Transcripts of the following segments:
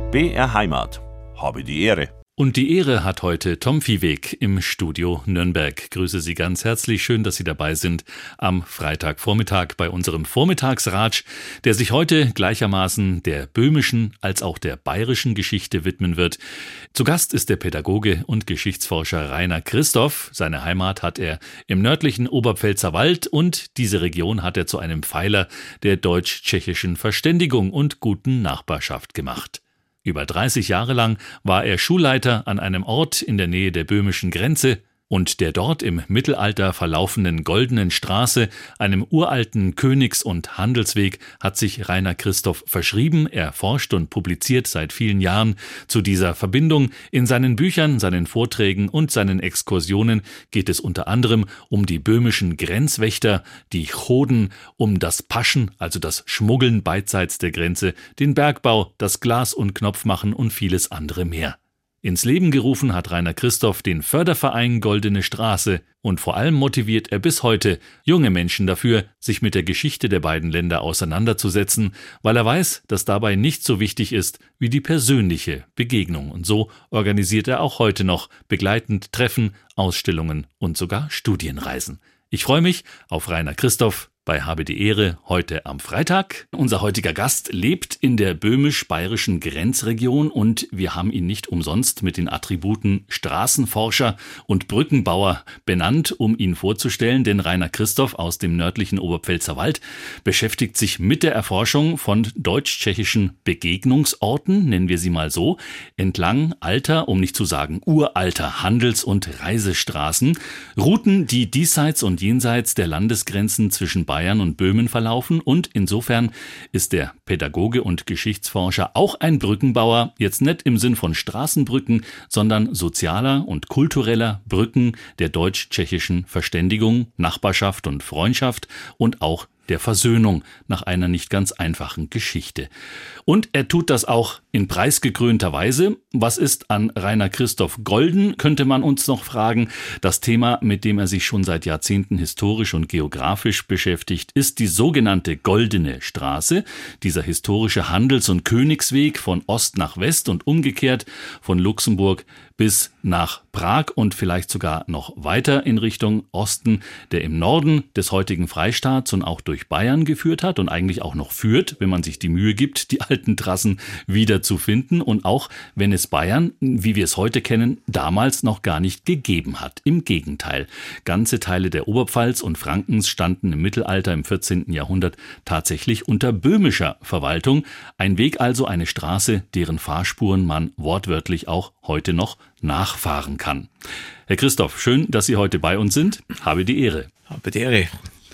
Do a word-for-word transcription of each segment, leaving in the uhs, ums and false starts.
B R Heimat. Habe die Ehre. Und die Ehre hat heute Tom Viehweg im Studio Nürnberg. Grüße Sie ganz herzlich. Schön, dass Sie dabei sind am Freitagvormittag bei unserem Vormittagsratsch, der sich heute gleichermaßen der böhmischen als auch der bayerischen Geschichte widmen wird. Zu Gast ist der Pädagoge und Geschichtsforscher Rainer Christoph. Seine Heimat hat er im nördlichen Oberpfälzerwald und diese Region hat er zu einem Pfeiler der deutsch-tschechischen Verständigung und guten Nachbarschaft gemacht. Über dreißig Jahre lang war er Schulleiter an einem Ort in der Nähe der böhmischen Grenze und der dort im Mittelalter verlaufenden Goldenen Straße, einem uralten Königs- und Handelsweg, hat sich Rainer Christoph verschrieben. Er forscht und publiziert seit vielen Jahren zu dieser Verbindung. In seinen Büchern, seinen Vorträgen und seinen Exkursionen geht es unter anderem um die böhmischen Grenzwächter, die Choden, um das Paschen, also das Schmuggeln beidseits der Grenze, den Bergbau, das Glas- und Knopfmachen und vieles andere mehr. Ins Leben gerufen hat Rainer Christoph den Förderverein Goldene Straße und vor allem motiviert er bis heute junge Menschen dafür, sich mit der Geschichte der beiden Länder auseinanderzusetzen, weil er weiß, dass dabei nicht so wichtig ist wie die persönliche Begegnung. Und so organisiert er auch heute noch begleitend Treffen, Ausstellungen und sogar Studienreisen. Ich freue mich auf Rainer Christoph bei Habe die Ehre heute am Freitag. Unser heutiger Gast lebt in der böhmisch-bayerischen Grenzregion und wir haben ihn nicht umsonst mit den Attributen Straßenforscher und Brückenbauer benannt, um ihn vorzustellen, denn Rainer Christoph aus dem nördlichen Oberpfälzerwald beschäftigt sich mit der Erforschung von deutsch-tschechischen Begegnungsorten, nennen wir sie mal so, entlang alter, um nicht zu sagen uralter Handels- und Reisestraßen, Routen, die diesseits und jenseits der Landesgrenzen zwischen Bayern und Böhmen verlaufen und insofern ist der Pädagoge und Geschichtsforscher auch ein Brückenbauer, jetzt nicht im Sinn von Straßenbrücken, sondern sozialer und kultureller Brücken der deutsch-tschechischen Verständigung, Nachbarschaft und Freundschaft und auch der Versöhnung nach einer nicht ganz einfachen Geschichte. Und er tut das auch in preisgekrönter Weise. Was ist an Rainer Christoph golden, könnte man uns noch fragen. Das Thema, mit dem er sich schon seit Jahrzehnten historisch und geografisch beschäftigt, ist die sogenannte Goldene Straße, dieser historische Handels- und Königsweg von Ost nach West und umgekehrt von Luxemburg bis nach Prag und vielleicht sogar noch weiter in Richtung Osten, der im Norden des heutigen Freistaats und auch durch Bayern geführt hat und eigentlich auch noch führt, wenn man sich die Mühe gibt, die alten Trassen wieder zu finden und auch wenn es Bayern, wie wir es heute kennen, damals noch gar nicht gegeben hat. Im Gegenteil, ganze Teile der Oberpfalz und Frankens standen im Mittelalter im vierzehnten Jahrhundert tatsächlich unter böhmischer Verwaltung. Ein Weg also, eine Straße, deren Fahrspuren man wortwörtlich auch heute noch nachfahren kann. Herr Christoph, schön, dass Sie heute bei uns sind. Habe die Ehre. Habe die Ehre.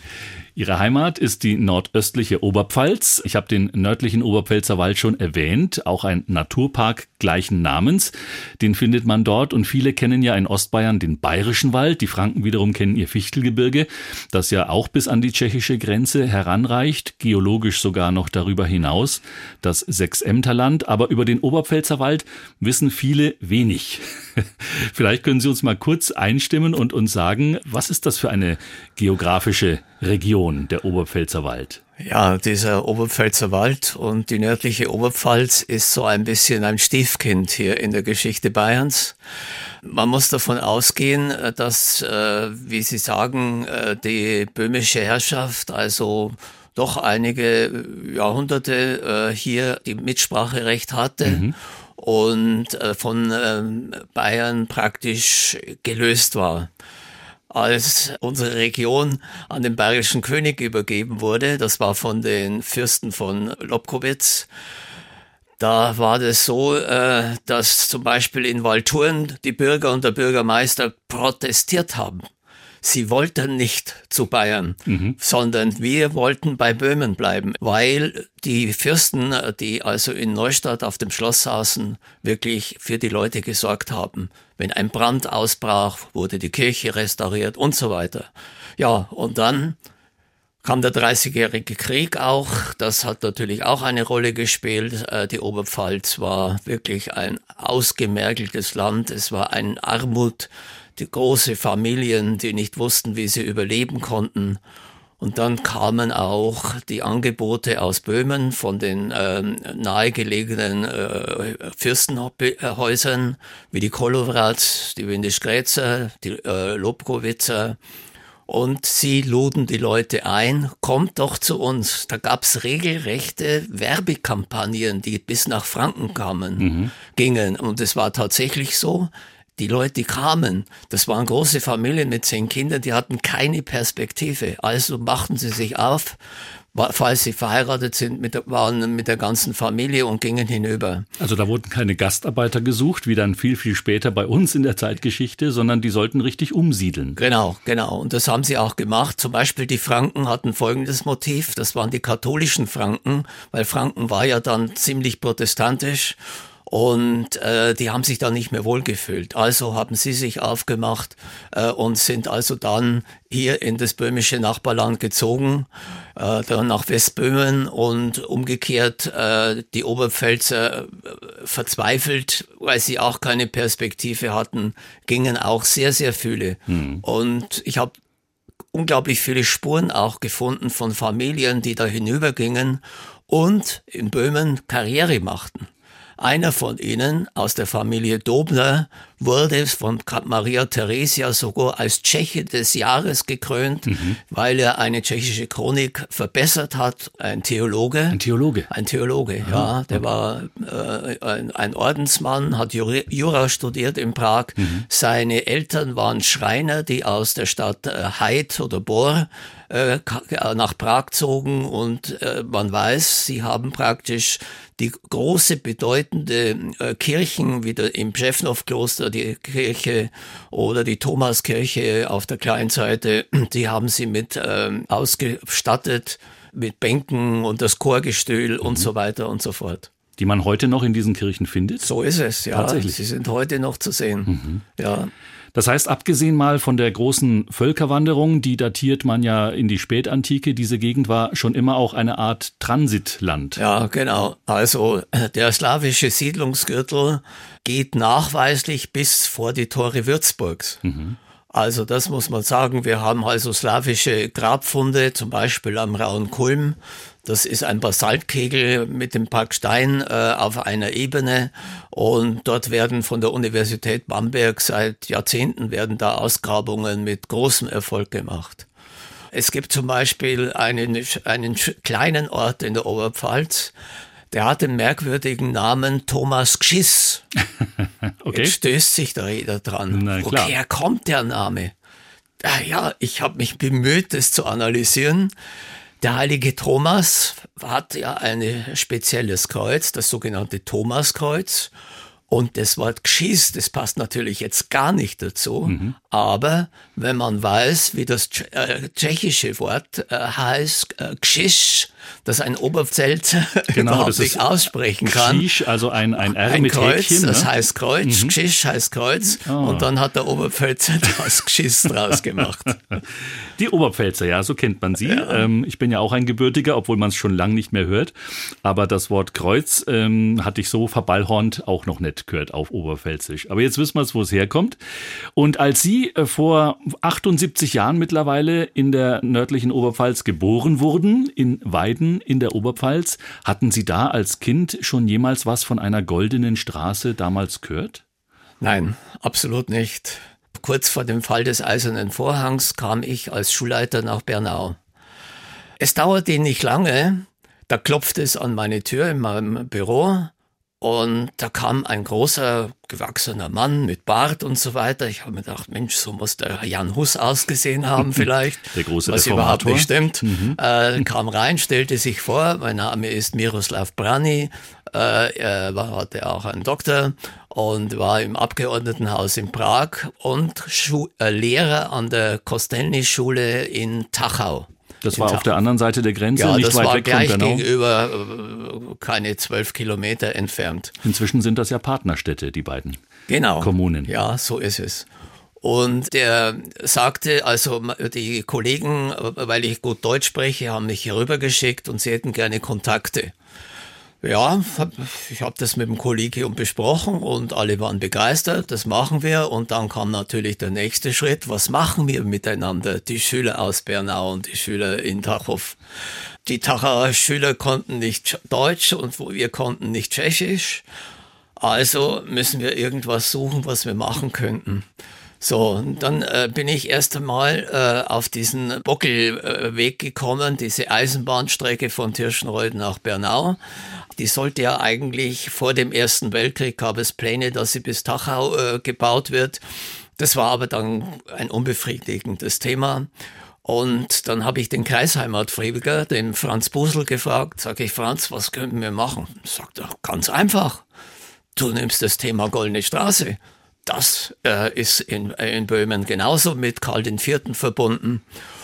Ihre Heimat ist die nordöstliche Oberpfalz. Ich habe den nördlichen Oberpfälzerwald schon erwähnt, auch ein Naturpark gleichen Namens. Den findet man dort und viele kennen ja in Ostbayern den Bayerischen Wald. Die Franken wiederum kennen ihr Fichtelgebirge, das ja auch bis an die tschechische Grenze heranreicht, geologisch sogar noch darüber hinaus, das Sechsämterland. Aber über den Oberpfälzerwald wissen viele wenig. Vielleicht können Sie uns mal kurz einstimmen und uns sagen, was ist das für eine geografische Region, der Oberpfälzerwald? Ja, dieser Oberpfälzerwald und die nördliche Oberpfalz ist so ein bisschen ein Stiefkind hier in der Geschichte Bayerns. Man muss davon ausgehen, dass, äh, wie Sie sagen, äh, die böhmische Herrschaft, also doch einige Jahrhunderte äh, hier die Mitspracherecht hatte. Mhm. Und äh, von ähm, Bayern praktisch gelöst war. Als unsere Region an den bayerischen König übergeben wurde, das war von den Fürsten von Lobkowitz, da war das so, äh, dass zum Beispiel in Waldthurn die Bürger und der Bürgermeister protestiert haben. Sie wollten nicht zu Bayern, mhm. sondern wir wollten bei Böhmen bleiben, weil die Fürsten, die also in Neustadt auf dem Schloss saßen, wirklich für die Leute gesorgt haben. Wenn ein Brand ausbrach, wurde die Kirche restauriert und so weiter. Ja, und dann kam der Dreißigjährige Krieg auch. Das hat natürlich auch eine Rolle gespielt. Die Oberpfalz war wirklich ein ausgemergeltes Land. Es war eine Armut, die große Familien, die nicht wussten, wie sie überleben konnten. Und dann kamen auch die Angebote aus Böhmen von den ähm, nahegelegenen äh, Fürstenhäusern wie die Kolowrats, die Windischgrätzer, die äh, Lobkowitzer. Und sie luden die Leute ein, kommt doch zu uns. Da gab's regelrechte Werbekampagnen, die bis nach Franken kamen, mhm. gingen. Und es war tatsächlich so, die Leute, die kamen, das waren große Familien mit zehn Kindern, die hatten keine Perspektive. Also machten sie sich auf, falls sie verheiratet sind, mit der, waren mit der ganzen Familie und gingen hinüber. Also da wurden keine Gastarbeiter gesucht, wie dann viel, viel später bei uns in der Zeitgeschichte, sondern die sollten richtig umsiedeln. Genau, genau. Und das haben sie auch gemacht. Zum Beispiel die Franken hatten folgendes Motiv. Das waren die katholischen Franken, weil Franken war ja dann ziemlich protestantisch. Und äh, die haben sich da nicht mehr wohlgefühlt. Also haben sie sich aufgemacht äh, und sind also dann hier in das böhmische Nachbarland gezogen, äh, dann nach Westböhmen und umgekehrt äh, die Oberpfälzer äh, verzweifelt, weil sie auch keine Perspektive hatten, gingen auch sehr, sehr viele. Hm. Und ich habe unglaublich viele Spuren auch gefunden von Familien, die da hinübergingen und in Böhmen Karriere machten. Einer von ihnen aus der Familie Dobner wurde von Maria Theresia sogar als Tscheche des Jahres gekrönt, mhm. weil er eine tschechische Chronik verbessert hat. Ein Theologe. Ein Theologe? Ein Theologe, ja. ja der war äh, ein, ein Ordensmann, hat Jura studiert in Prag. Mhm. Seine Eltern waren Schreiner, die aus der Stadt äh, Heid oder Bor äh, nach Prag zogen und äh, man weiß, sie haben praktisch die große, bedeutende äh, Kirchen, wie der, im Břevnov-Kloster, die Kirche oder die Thomaskirche auf der kleinen Seite, die haben sie mit ähm, ausgestattet, mit Bänken und das Chorgestühl mhm. und so weiter und so fort. Die man heute noch in diesen Kirchen findet? So ist es, ja. Tatsächlich. Sie sind heute noch zu sehen. Mhm. Ja. Das heißt, abgesehen mal von der großen Völkerwanderung, die datiert man ja in die Spätantike, diese Gegend war schon immer auch eine Art Transitland. Ja, genau. Also der slawische Siedlungsgürtel geht nachweislich bis vor die Tore Würzburgs. Mhm. Also das muss man sagen. Wir haben also slawische Grabfunde, zum Beispiel am Rauen Kulm. Das ist ein Basaltkegel mit dem Parkstein äh, auf einer Ebene und dort werden von der Universität Bamberg seit Jahrzehnten werden da Ausgrabungen mit großem Erfolg gemacht. Es gibt zum Beispiel einen, einen kleinen Ort in der Oberpfalz, der hat den merkwürdigen Namen Thomas Gschiss. Okay. Jetzt stößt sich da jeder dran. Na, klar. Woher kommt der Name? Ah, ja, ich habe mich bemüht, das zu analysieren. Der heilige Thomas hat ja ein spezielles Kreuz, das sogenannte Thomaskreuz. Und das Wort Gschiss, das passt natürlich jetzt gar nicht dazu. Mhm. Aber wenn man weiß, wie das äh, tschechische Wort äh, heißt, äh, Gschiss, das ein Oberpfälzer genau, überhaupt nicht aussprechen kann. Gschiss, also ein, ein R ein mit Kreuz, Häkchen. Ne? Das heißt Kreuz, mhm. Gschiss heißt Kreuz. Oh. Und dann hat der Oberpfälzer das Gschiss draus gemacht. Die Oberpfälzer, ja, so kennt man sie. Ja. Ähm, ich bin ja auch ein Gebürtiger, obwohl man es schon lange nicht mehr hört. Aber das Wort Kreuz ähm, hatte ich so verballhornt auch noch nicht gehört auf Oberpfälzisch. Aber jetzt wissen wir es, wo es herkommt. Und als Sie äh, vor achtundsiebzig Jahren mittlerweile in der nördlichen Oberpfalz geboren wurden, in Weiden in der Oberpfalz, hatten Sie da als Kind schon jemals was von einer goldenen Straße damals gehört? Nein, absolut nicht. Kurz vor dem Fall des Eisernen Vorhangs kam ich als Schulleiter nach Bernau. Es dauerte nicht lange, da klopfte es an meine Tür in meinem Büro und da kam ein großer, gewachsener Mann mit Bart und so weiter. Ich habe mir gedacht, Mensch, so muss der Jan Hus ausgesehen haben vielleicht. Der große was Reformator. Überhaupt nicht stimmt. Mhm. Äh, kam rein, stellte sich vor, mein Name ist Miroslav Brani, äh, er war, hatte auch einen Doktor und war im Abgeordnetenhaus in Prag und Schu- äh, Lehrer an der Kostelny-Schule in Tachau. Das war auf der anderen Seite der Grenze, ja, nicht das weit war weg gleich von Bernau. gegenüber, äh, keine zwölf Kilometer entfernt. Inzwischen sind das ja Partnerstädte, die beiden genau. Kommunen. Ja, so ist es. Und der sagte, also die Kollegen, weil ich gut Deutsch spreche, haben mich hier rübergeschickt und sie hätten gerne Kontakte. Ja, ich habe das mit dem Kollegium besprochen und alle waren begeistert, das machen wir. Und dann kam natürlich der nächste Schritt, was machen wir miteinander, die Schüler aus Bernau und die Schüler in Tachov. Die Tachauer Schüler konnten nicht Deutsch und wir konnten nicht Tschechisch, also müssen wir irgendwas suchen, was wir machen könnten. So, und dann äh, bin ich erst einmal äh, auf diesen Bockelweg äh, gekommen, diese Eisenbahnstrecke von Tirschenreuth nach Bernau. Die sollte ja eigentlich vor dem Ersten Weltkrieg, gab es Pläne, dass sie bis Tachau äh, gebaut wird. Das war aber dann ein unbefriedigendes Thema. Und dann habe ich den Kreisheimatpfleger, den Franz Busel, gefragt, sage ich, Franz, was könnten wir machen? Sagt er, ganz einfach, du nimmst das Thema Goldene Straße. Das äh, ist in, in Böhmen genauso mit Karl der Vierte verbunden.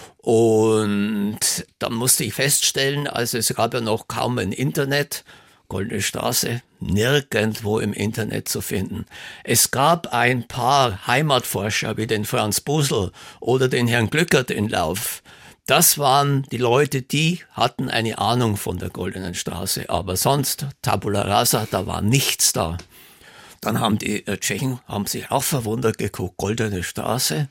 Und dann musste ich feststellen, also es gab ja noch kaum ein Internet, Goldene Straße, nirgendwo im Internet zu finden. Es gab ein paar Heimatforscher wie den Franz Busel oder den Herrn Glückert in Lauf. Das waren die Leute, die hatten eine Ahnung von der Goldenen Straße. Aber sonst, Tabula rasa, da war nichts da. Dann haben die äh, Tschechen, haben sich auch verwundert geguckt, Goldene Straße.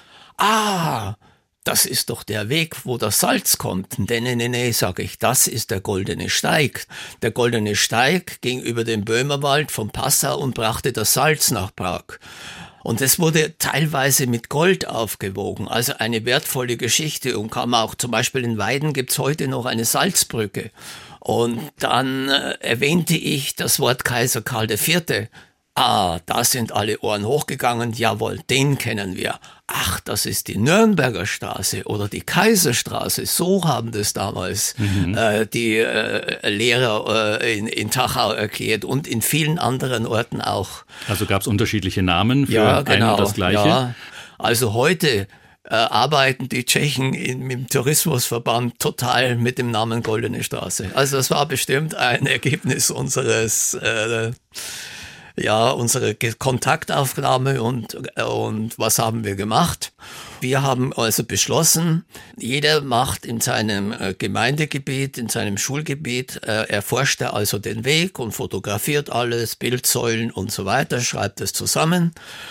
Ah, das ist doch der Weg, wo das Salz kommt. Nee, nee, nee, nee, sage ich, das ist der Goldene Steig. Der Goldene Steig ging über den Böhmerwald von Passau und brachte das Salz nach Prag. Und es wurde teilweise mit Gold aufgewogen, also eine wertvolle Geschichte. Und kam auch, zum Beispiel in Weiden gibt's heute noch eine Salzbrücke. Und dann äh, erwähnte ich das Wort Kaiser Karl der Vierte. Ah, da sind alle Ohren hochgegangen, jawohl, den kennen wir. Ach, das ist die Nürnberger Straße oder die Kaiserstraße, so haben das damals mhm. äh, die äh, Lehrer äh, in, in Tachau erklärt und in vielen anderen Orten auch. Also gab es unterschiedliche Namen für ja, genau, ein und das Gleiche? Ja. Also heute äh, arbeiten die Tschechen in, im Tourismusverband total mit dem Namen Goldene Straße. Also das war bestimmt ein Ergebnis unseres äh, Ja, unsere Kontaktaufnahme und, und was haben wir gemacht? Wir haben also beschlossen, jeder macht in seinem Gemeindegebiet, in seinem Schulgebiet, äh, erforscht er also den Weg und fotografiert alles, Bildsäulen und so weiter, schreibt es zusammen.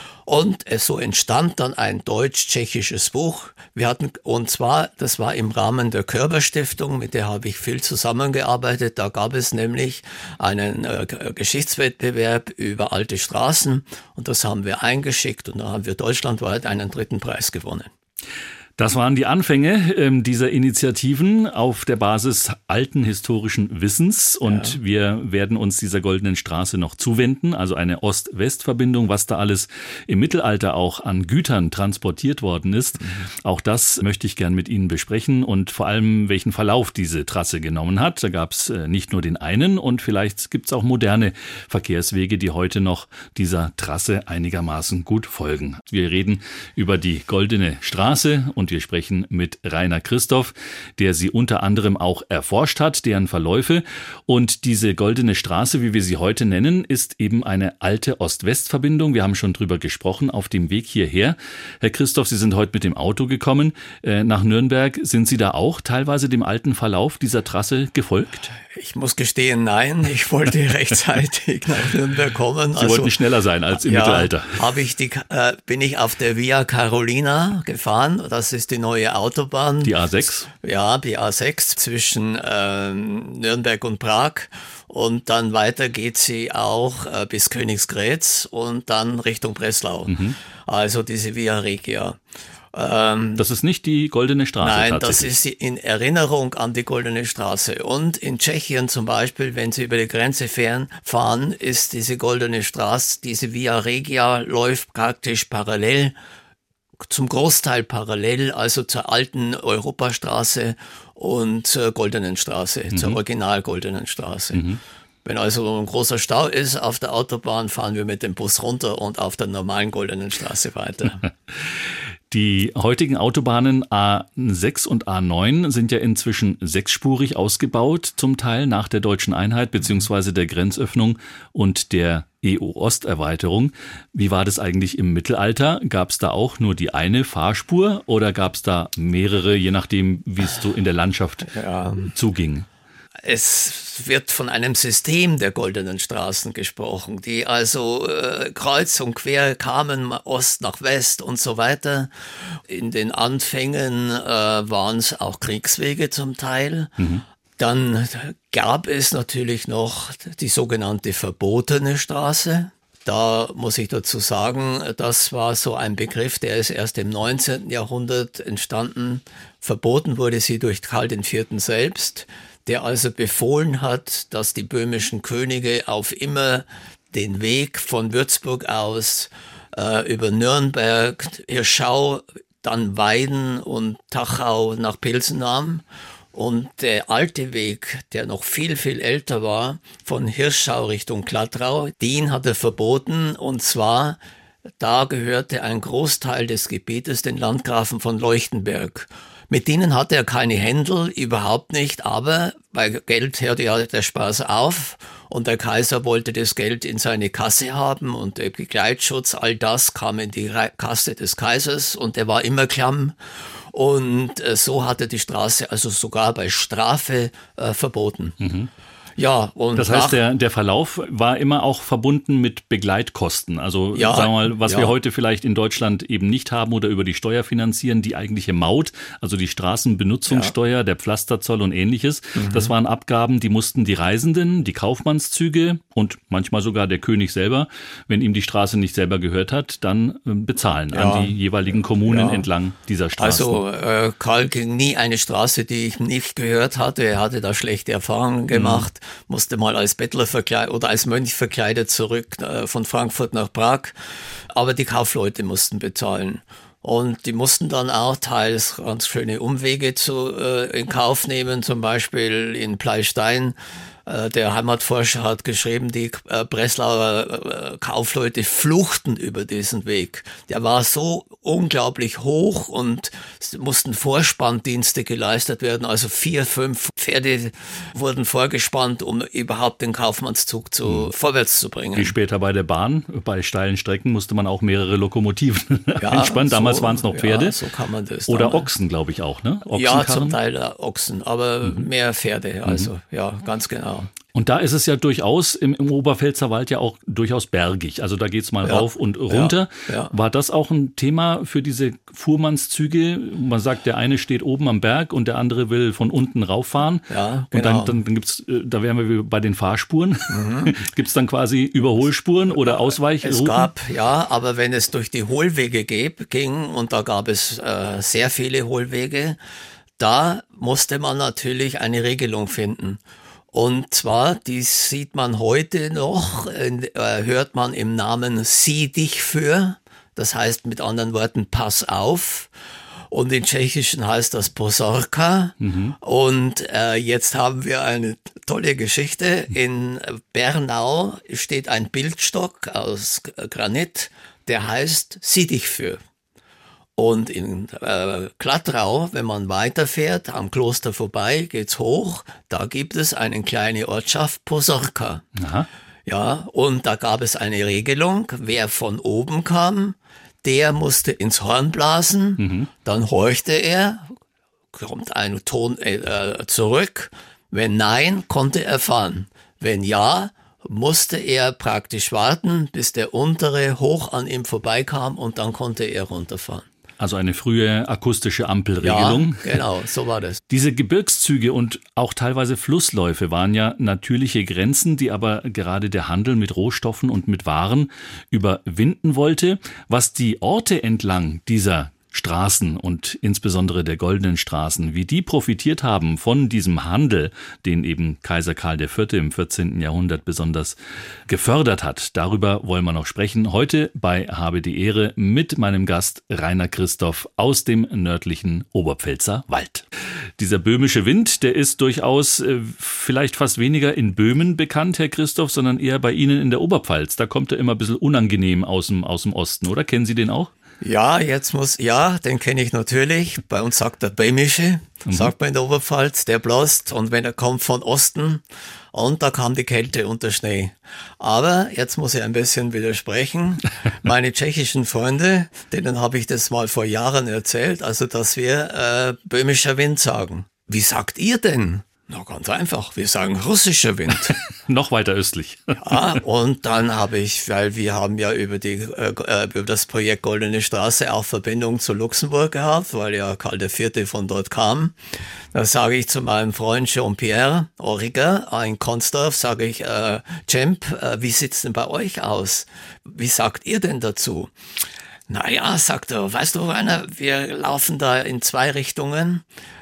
Und es so entstand dann ein deutsch-tschechisches Buch. Wir hatten, und zwar, das war im Rahmen der Körber-Stiftung, mit der habe ich viel zusammengearbeitet. Da gab es nämlich einen äh, Geschichtswettbewerb über alte Straßen und das haben wir eingeschickt und da haben wir deutschlandweit einen dritten Preis gewonnen. Das waren die Anfänge äh, dieser Initiativen auf der Basis alten historischen Wissens und ja. wir werden uns dieser Goldenen Straße noch zuwenden, also eine Ost-West-Verbindung, was da alles im Mittelalter auch an Gütern transportiert worden ist. Mhm. Auch das möchte ich gern mit Ihnen besprechen und vor allem, welchen Verlauf diese Trasse genommen hat. Da gab es äh, nicht nur den einen und vielleicht gibt es auch moderne Verkehrswege, die heute noch dieser Trasse einigermaßen gut folgen. Wir reden über die Goldene Straße und Und wir sprechen mit Rainer Christoph, der sie unter anderem auch erforscht hat, deren Verläufe. Und diese Goldene Straße, wie wir sie heute nennen, ist eben eine alte Ost-West-Verbindung. Wir haben schon drüber gesprochen auf dem Weg hierher. Herr Christoph, Sie sind heute mit dem Auto gekommen äh, nach Nürnberg. Sind Sie da auch teilweise dem alten Verlauf dieser Trasse gefolgt? Ich muss gestehen, nein. Ich wollte rechtzeitig nach Nürnberg kommen. Sie also, wollten schneller sein als im ja, Mittelalter. Habe ich die, äh, bin ich auf der Via Carolina gefahren. Das ist die neue Autobahn. Die A sechs? Ja, die A sechs zwischen ähm, Nürnberg und Prag. Und dann weiter geht sie auch äh, bis Königsgrätz und dann Richtung Breslau. Mhm. Also diese Via Regia. Ähm, das ist nicht die Goldene Straße. Nein, das ist in Erinnerung an die Goldene Straße. Und in Tschechien zum Beispiel, wenn Sie über die Grenze fahren, ist diese Goldene Straße, diese Via Regia läuft praktisch parallel, zum Großteil parallel, also zur alten Europastraße und zur Goldenen Straße, mhm. zur Original Goldenen Straße. Mhm. Wenn also ein großer Stau ist auf der Autobahn, fahren wir mit dem Bus runter und auf der normalen Goldenen Straße weiter. Die heutigen Autobahnen A sechs und A neun sind ja inzwischen sechsspurig ausgebaut, zum Teil nach der deutschen Einheit bzw. der Grenzöffnung und der E U-Osterweiterung. Wie war das eigentlich im Mittelalter? Gab es da auch nur die eine Fahrspur oder gab es da mehrere, je nachdem, wie es so in der Landschaft ja. zuging? es wird von einem System der goldenen Straßen gesprochen, die also äh, kreuz und quer kamen, Ost nach West und so weiter. In den Anfängen äh, waren es auch Kriegswege zum Teil. Mhm. Dann gab es natürlich noch die sogenannte verbotene Straße. Da muss ich dazu sagen, das war so ein Begriff, der ist erst im neunzehnten Jahrhundert entstanden. Verboten wurde sie durch Karl der Vierte selbst, der also befohlen hat, dass die böhmischen Könige auf immer den Weg von Würzburg aus äh, über Nürnberg, Hirschau, dann Weiden und Tachau nach Pilsen nahmen. Und der alte Weg, der noch viel, viel älter war, von Hirschau Richtung Klattrau, den hat er verboten. Und zwar, da gehörte ein Großteil des Gebietes den Landgrafen von Leuchtenberg. Mit denen hatte er keine Händel, überhaupt nicht, aber bei Geld hörte ja der Spaß auf. Und der Kaiser wollte das Geld in seine Kasse haben und der Begleitschutz, all das kam in die Kasse des Kaisers und der war immer klamm. Und äh, so hatte die Straße also sogar bei Strafe äh, verboten. Mhm. Ja, und das heißt, der, der Verlauf war immer auch verbunden mit Begleitkosten. Also ja, sagen wir mal, was ja. wir heute vielleicht in Deutschland eben nicht haben oder über die Steuer finanzieren, die eigentliche Maut, also die Straßenbenutzungssteuer, ja. der Pflasterzoll und ähnliches. Mhm. Das waren Abgaben, die mussten die Reisenden, die Kaufmannszüge und manchmal sogar der König selber, wenn ihm die Straße nicht selber gehört hat, dann bezahlen ja. an die jeweiligen Kommunen ja. entlang dieser Straßen. Also äh, Karl ging nie eine Straße, die ich nicht gehört hatte. Er hatte da schlechte Erfahrungen gemacht. Mhm. Musste mal als Bettler verkleidet oder als Mönch verkleidet zurück äh, von Frankfurt nach Prag. Aber die Kaufleute mussten bezahlen. Und die mussten dann auch teils ganz schöne Umwege zu, äh, in Kauf nehmen, zum Beispiel in Pleystein. Äh, der Heimatforscher hat geschrieben, die äh, Breslauer äh, Kaufleute fluchten über diesen Weg. Der war so unglaublich hoch und es mussten Vorspanndienste geleistet werden. Also vier, fünf Pferde wurden vorgespannt, um überhaupt den Kaufmannszug zu, hm. vorwärts zu bringen. Wie später bei der Bahn, bei steilen Strecken musste man auch mehrere Lokomotiven ja, einspannen. Damals so, waren es noch Pferde. Ja, so kann man das. Oder dann, Ochsen, glaube ich auch, ne? Ja, zum Teil Ochsen, aber mhm. mehr Pferde. Also mhm. ja, ganz genau. Und da ist es ja durchaus im, im Oberpfälzer ja auch durchaus bergig. Also da geht's mal ja, rauf und runter. Ja, ja. War das auch ein Thema für diese Fuhrmannszüge? Man sagt, der eine steht oben am Berg und der andere will von unten rauffahren. Ja, genau. Und dann, dann, dann gibt's, da wären wir bei den Fahrspuren. Mhm. Gibt's dann quasi Überholspuren oder Ausweichrouten? Es gab, ja, aber wenn es durch die Hohlwege ging, und da gab es äh, sehr viele Hohlwege, da musste man natürlich eine Regelung finden. Und zwar, die sieht man heute noch, äh, hört man im Namen Sieh dich für, das heißt mit anderen Worten, pass auf. Und in Tschechischen heißt das Pozorka. Mhm. Und äh, jetzt haben wir eine tolle Geschichte. In Bernau steht ein Bildstock aus Granit, der heißt Sieh dich für. Und in äh, Klattrau, wenn man weiterfährt, am Kloster vorbei, geht's hoch, da gibt es eine kleine Ortschaft, Pozorka. Aha. Ja, und da gab es eine Regelung, wer von oben kam, der musste ins Horn blasen, mhm. dann horchte er, kommt ein Ton äh, zurück, wenn nein, konnte er fahren, wenn ja, musste er praktisch warten, bis der untere hoch an ihm vorbeikam und dann konnte er runterfahren. Also eine frühe akustische Ampelregelung. Ja, genau, so war das. Diese Gebirgszüge und auch teilweise Flussläufe waren ja natürliche Grenzen, die aber gerade der Handel mit Rohstoffen und mit Waren überwinden wollte. Was die Orte entlang dieser Straßen und insbesondere der goldenen Straßen, wie die profitiert haben von diesem Handel, den eben Kaiser Karl der Vierte im vierzehnten Jahrhundert besonders gefördert hat. Darüber wollen wir noch sprechen. Heute bei Habe die Ehre mit meinem Gast Rainer Christoph aus dem nördlichen Oberpfälzer Wald. Dieser böhmische Wind, der ist durchaus äh, vielleicht fast weniger in Böhmen bekannt, Herr Christoph, sondern eher bei Ihnen in der Oberpfalz. Da kommt er immer ein bisschen unangenehm aus dem, aus dem Osten, oder? Kennen Sie den auch? Ja, jetzt muss, ja, den kenne ich natürlich. Bei uns sagt der Böhmische, mhm. sagt man in der Oberpfalz, der bläst und wenn er kommt von Osten und da kam die Kälte und der Schnee. Aber jetzt muss ich ein bisschen widersprechen. Meine tschechischen Freunde, denen habe ich das mal vor Jahren erzählt, also dass wir äh, böhmischer Wind sagen. Wie sagt ihr denn? Na, ganz einfach. Wir sagen russischer Wind. Noch weiter östlich. Ja, und dann habe ich, weil wir haben ja über die äh, über das Projekt Goldene Straße auch Verbindung zu Luxemburg gehabt, weil ja Karl der Vierte von dort kam. Da sage ich zu meinem Freund Jean-Pierre Auriger in Konsdorf, sage ich, äh, Cemp, äh, wie sieht's denn bei euch aus? Wie sagt ihr denn dazu? Naja, sagt er, weißt du, Rainer, wir laufen da in zwei Richtungen.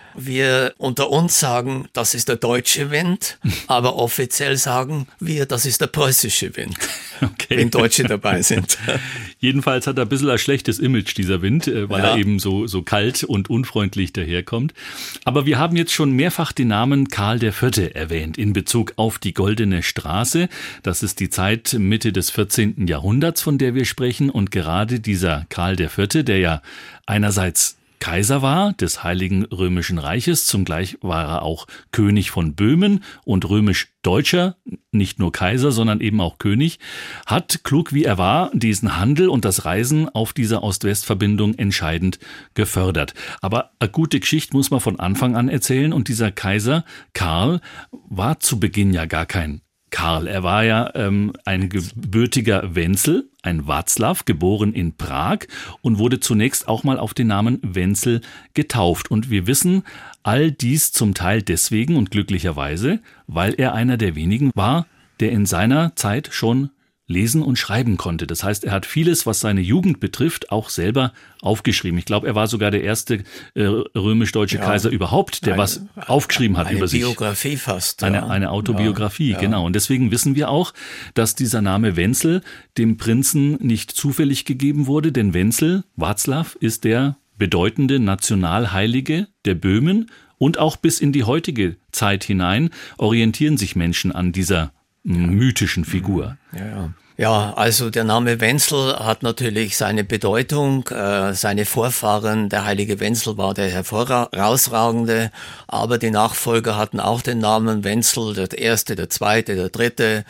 Wir unter uns sagen, das ist der deutsche Wind, aber offiziell sagen wir, das ist der preußische Wind, okay. Wenn Deutsche dabei sind. Jedenfalls hat er ein bisschen ein schlechtes Image, dieser Wind, weil ja. er eben so, so kalt und unfreundlich daherkommt. Aber wir haben jetzt schon mehrfach den Namen Karl der Vierte erwähnt in Bezug auf die Goldene Straße. Das ist die Zeit Mitte des vierzehnten Jahrhunderts, von der wir sprechen. Und gerade dieser Karl der Vierte, der ja einerseits Kaiser war des Heiligen Römischen Reiches, zugleich war er auch König von Böhmen und römisch-deutscher, nicht nur Kaiser, sondern eben auch König, hat, klug wie er war, diesen Handel und das Reisen auf dieser Ost-West-Verbindung entscheidend gefördert. Aber eine gute Geschichte muss man von Anfang an erzählen und dieser Kaiser Karl war zu Beginn ja gar kein Karl. Er war ja ähm, ein gebürtiger Wenzel, ein Václav, geboren in Prag und wurde zunächst auch mal auf den Namen Wenzel getauft. Und wir wissen all dies zum Teil deswegen und glücklicherweise, weil er einer der wenigen war, der in seiner Zeit schon lesen und schreiben konnte. Das heißt, er hat vieles, was seine Jugend betrifft, auch selber aufgeschrieben. Ich glaube, er war sogar der erste äh, römisch-deutsche ja, Kaiser überhaupt, der eine, was aufgeschrieben hat über sich. Eine Biografie fast. Eine, ja. eine Autobiografie, ja, genau. ja. Und deswegen wissen wir auch, dass dieser Name Wenzel dem Prinzen nicht zufällig gegeben wurde, denn Wenzel, Václav, ist der bedeutende Nationalheilige der Böhmen und auch bis in die heutige Zeit hinein orientieren sich Menschen an dieser mythischen Figur. Ja, ja. Ja, also der Name Wenzel hat natürlich seine Bedeutung. Äh, seine Vorfahren, der heilige Wenzel war der herausragende, aber die Nachfolger hatten auch den Namen Wenzel, der erste, der zweite, der dritte.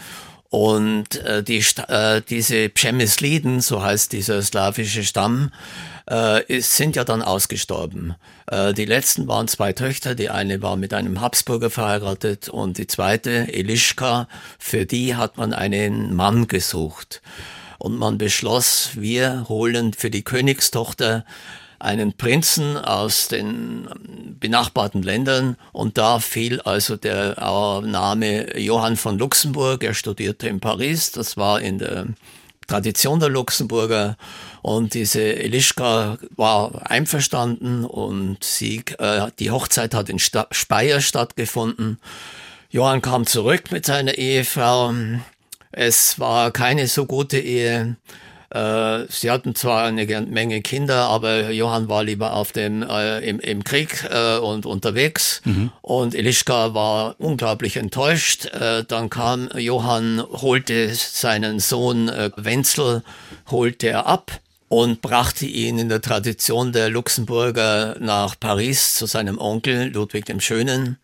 Und äh, die, äh, diese Přemysliden, so heißt dieser slawische Stamm, äh, ist, sind ja dann ausgestorben. Äh, die letzten waren zwei Töchter, die eine war mit einem Habsburger verheiratet und die zweite, Eliška, für die hat man einen Mann gesucht. Und man beschloss, wir holen für die Königstochter einen Prinzen aus den benachbarten Ländern und da fiel also der Name Johann von Luxemburg. Er studierte in Paris, das war in der Tradition der Luxemburger und diese Eliška war einverstanden und sie, äh, die Hochzeit hat in Sta- Speyer stattgefunden. Johann kam zurück mit seiner Ehefrau. Es war keine so gute Ehe. Sie hatten zwar eine Menge Kinder, aber Johann war lieber auf dem äh, im, im Krieg äh, und unterwegs mhm. und Eliška war unglaublich enttäuscht. Äh, dann kam Johann, holte seinen Sohn äh, Wenzel, holte er ab und brachte ihn in der Tradition der Luxemburger nach Paris zu seinem Onkel Ludwig dem Schönen.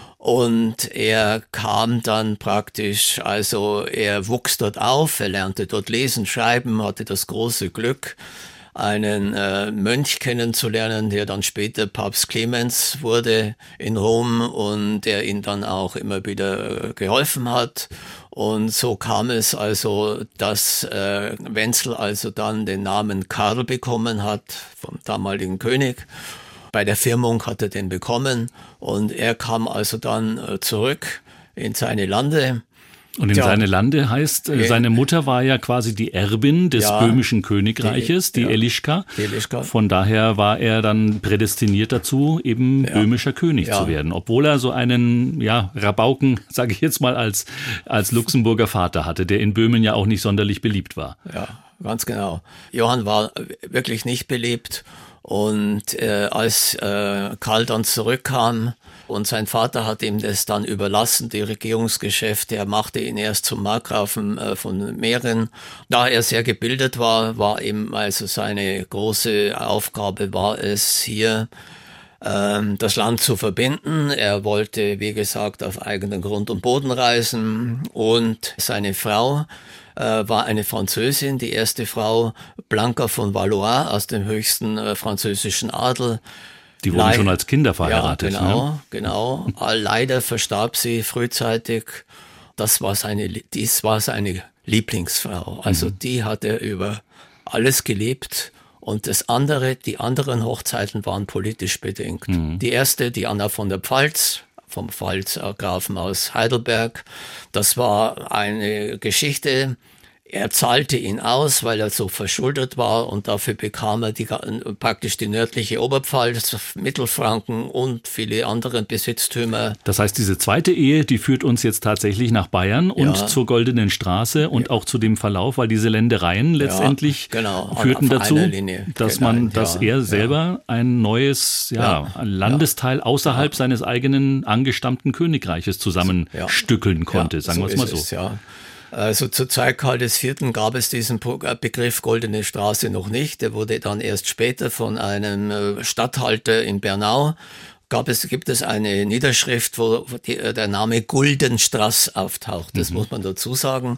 Und er kam dann praktisch, also er wuchs dort auf, er lernte dort lesen, schreiben, hatte das große Glück, einen äh, Mönch kennenzulernen, der dann später Papst Clemens wurde in Rom und der ihn dann auch immer wieder äh, geholfen hat. Und so kam es also, dass äh, Wenzel also dann den Namen Karl bekommen hat vom damaligen König. Bei der Firmung hat er den bekommen und er kam also dann äh, zurück in seine Lande. Und in ja. seine Lande heißt, äh, seine Mutter war ja quasi die Erbin des ja, böhmischen Königreiches, die, die, ja, Eliška. die Eliška. Von daher war er dann prädestiniert dazu, eben ja. böhmischer König ja. zu werden. Obwohl er so einen ja, Rabauken, sage ich jetzt mal, als, als Luxemburger Vater hatte, der in Böhmen ja auch nicht sonderlich beliebt war. Ja, ganz genau. Johann war wirklich nicht beliebt. Und äh, als äh, Karl dann zurückkam und sein Vater hat ihm das dann überlassen, die Regierungsgeschäfte, er machte ihn erst zum Markgrafen äh, von Mähren. Da er sehr gebildet war, war ihm also seine große Aufgabe war es, hier ähm, das Land zu verbinden. Er wollte, wie gesagt, auf eigenen Grund und Boden reisen und seine Frau äh, war eine Französin, die erste Frau, Blanka von Valois, aus dem höchsten äh, französischen Adel. Die wurden Leid, schon als Kinder verheiratet. Ja, genau, ne? genau. Leider verstarb sie frühzeitig. Das war seine, dies war seine Lieblingsfrau. Also mhm. die hat er über alles gelebt. Und das andere, die anderen Hochzeiten waren politisch bedingt. Mhm. Die erste, die Anna von der Pfalz, vom Pfalzgrafen aus Heidelberg, das war eine Geschichte. Er zahlte ihn aus, weil er so verschuldet war, und dafür bekam er die, praktisch die nördliche Oberpfalz, Mittelfranken und viele andere Besitztümer. Das heißt, diese zweite Ehe, die führt uns jetzt tatsächlich nach Bayern und ja. zur Goldenen Straße und ja. auch zu dem Verlauf, weil diese Ländereien letztendlich ja, genau. führten dazu, dass genau. man, dass ja. er selber ja. ein neues ja, ja. Landesteil außerhalb ja. seines eigenen angestammten Königreiches zusammenstückeln ja. konnte, sagen so wir es mal so. Es, ja. Also zur Zeit Karls Vierten gab es diesen Begriff Goldene Straße noch nicht. Der wurde dann erst später von einem Statthalter in Bernau. Gab es, gibt es eine Niederschrift, wo die, der Name Guldenstraß auftaucht. Das mhm. muss man dazu sagen.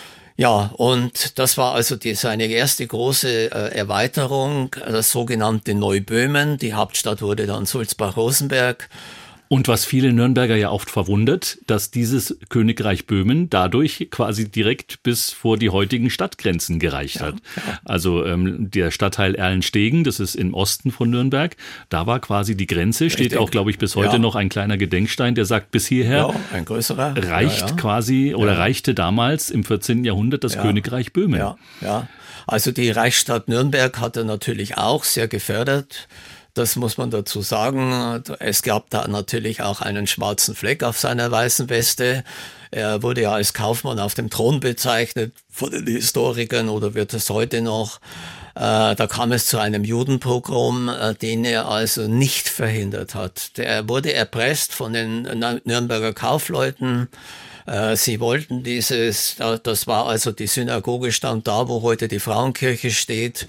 Ja, und das war also die, seine erste große äh, Erweiterung, das sogenannte Neuböhmen. Die Hauptstadt wurde dann Sulzbach-Rosenberg. Und was viele Nürnberger ja oft verwundert, dass dieses Königreich Böhmen dadurch quasi direkt bis vor die heutigen Stadtgrenzen gereicht hat. Ja, ja. Also ähm, der Stadtteil Erlenstegen, das ist im Osten von Nürnberg, da war quasi die Grenze, steht Richtig. auch, glaube ich, bis heute ja. noch ein kleiner Gedenkstein, der sagt, bis hierher ja, ein größerer. reicht ja, ja. quasi oder ja. reichte damals im vierzehnten Jahrhundert das ja. Königreich Böhmen. Ja, ja. Also die Reichsstadt Nürnberg hat er natürlich auch sehr gefördert. Das muss man dazu sagen. Es gab da natürlich auch einen schwarzen Fleck auf seiner weißen Weste. Er wurde ja als Kaufmann auf dem Thron bezeichnet von den Historikern, oder wird es heute noch. Da kam es zu einem Judenpogrom, den er also nicht verhindert hat. Der wurde erpresst von den Nürnberger Kaufleuten. Sie wollten dieses, das war also die Synagoge, stand da, wo heute die Frauenkirche steht.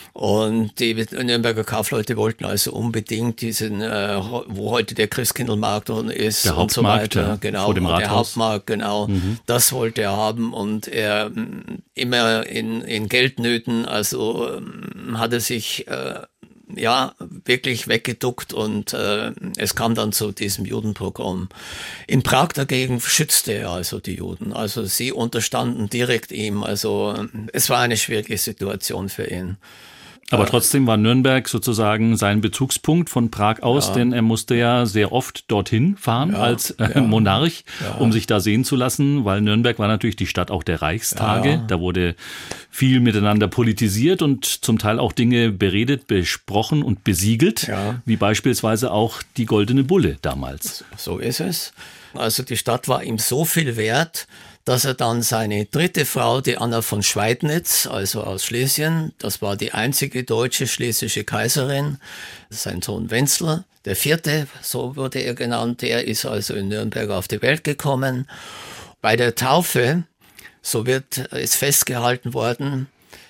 Und die Nürnberger Kaufleute wollten also unbedingt diesen, äh, wo heute der Christkindlmarkt ist der und so weiter. Ja, genau, vor dem Rathaus. Der Hauptmarkt, genau. Mhm. Das wollte er haben, und er immer in, in Geldnöten, also ähm, hat er sich äh, ja wirklich weggeduckt, und äh, es kam dann zu diesem Judenpogrom. In Prag dagegen schützte er also die Juden. Also sie unterstanden direkt ihm. Also es war eine schwierige Situation für ihn. Aber trotzdem war Nürnberg sozusagen sein Bezugspunkt von Prag aus, ja. denn er musste ja sehr oft dorthin fahren ja, als äh, ja. Monarch, ja. um sich da sehen zu lassen, weil Nürnberg war natürlich die Stadt auch der Reichstage. Ja. Da wurde viel miteinander politisiert und zum Teil auch Dinge beredet, besprochen und besiegelt, ja. wie beispielsweise auch die Goldene Bulle damals. So ist es. Also die Stadt war ihm so viel wert, dass er dann seine dritte Frau, die Anna von Schweidnitz, also aus Schlesien, das war die einzige deutsche schlesische Kaiserin, sein Sohn Wenzel, der vierte, so wurde er genannt, der ist also in Nürnberg auf die Welt gekommen. Bei der Taufe, so wird, ist festgehalten worden,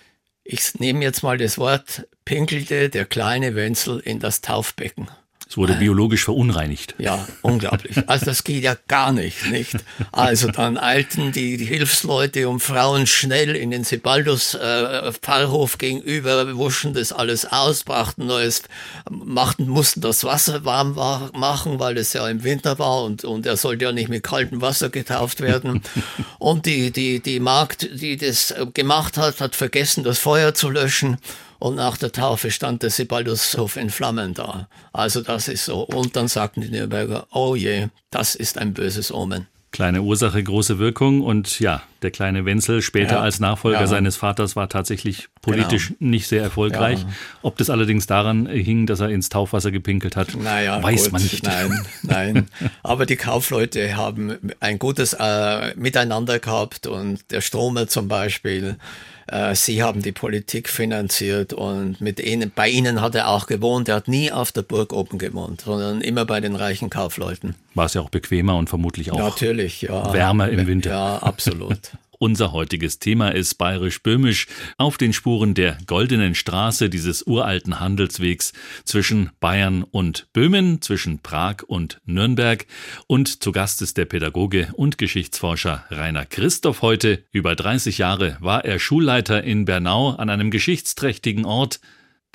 ich nehme jetzt mal das Wort, pinkelte der kleine Wenzel in das Taufbecken. Es wurde biologisch verunreinigt. Ja, unglaublich. Also das geht ja gar nicht, nicht? Also dann eilten die, die Hilfsleute und Frauen schnell in den Sebaldus äh, Pfarrhof gegenüber, wuschen das alles aus, brachten neues, machten, mussten das Wasser warm war, machen, weil es ja im Winter war, und, und er sollte ja nicht mit kaltem Wasser getauft werden. Und die, die, die Magd, die das gemacht hat, hat vergessen, das Feuer zu löschen. Und nach der Taufe stand der Sebaldushof in Flammen da. Also das ist so. Und dann sagten die Nürnberger, oh je, das ist ein böses Omen. Kleine Ursache, große Wirkung. Und ja, der kleine Wenzel später ja, als Nachfolger ja. seines Vaters war tatsächlich politisch genau. nicht sehr erfolgreich. Ja. Ob das allerdings daran hing, dass er ins Taufwasser gepinkelt hat, naja, weiß gut, man nicht. Nein, nein. Aber die Kaufleute haben ein gutes äh, Miteinander gehabt, und der Stromer zum Beispiel, äh, sie haben die Politik finanziert, und mit ihnen, bei ihnen hat er auch gewohnt. Er hat nie auf der Burg oben gewohnt, sondern immer bei den reichen Kaufleuten. War es ja auch bequemer und vermutlich auch Natürlich, ja. wärmer im Winter. Ja, absolut. Unser heutiges Thema ist bayerisch-böhmisch auf den Spuren der Goldenen Straße, dieses uralten Handelswegs zwischen Bayern und Böhmen, zwischen Prag und Nürnberg. Und zu Gast ist der Pädagoge und Geschichtsforscher Rainer Christoph heute. Über dreißig Jahre war er Schulleiter in Bernau an einem geschichtsträchtigen Ort,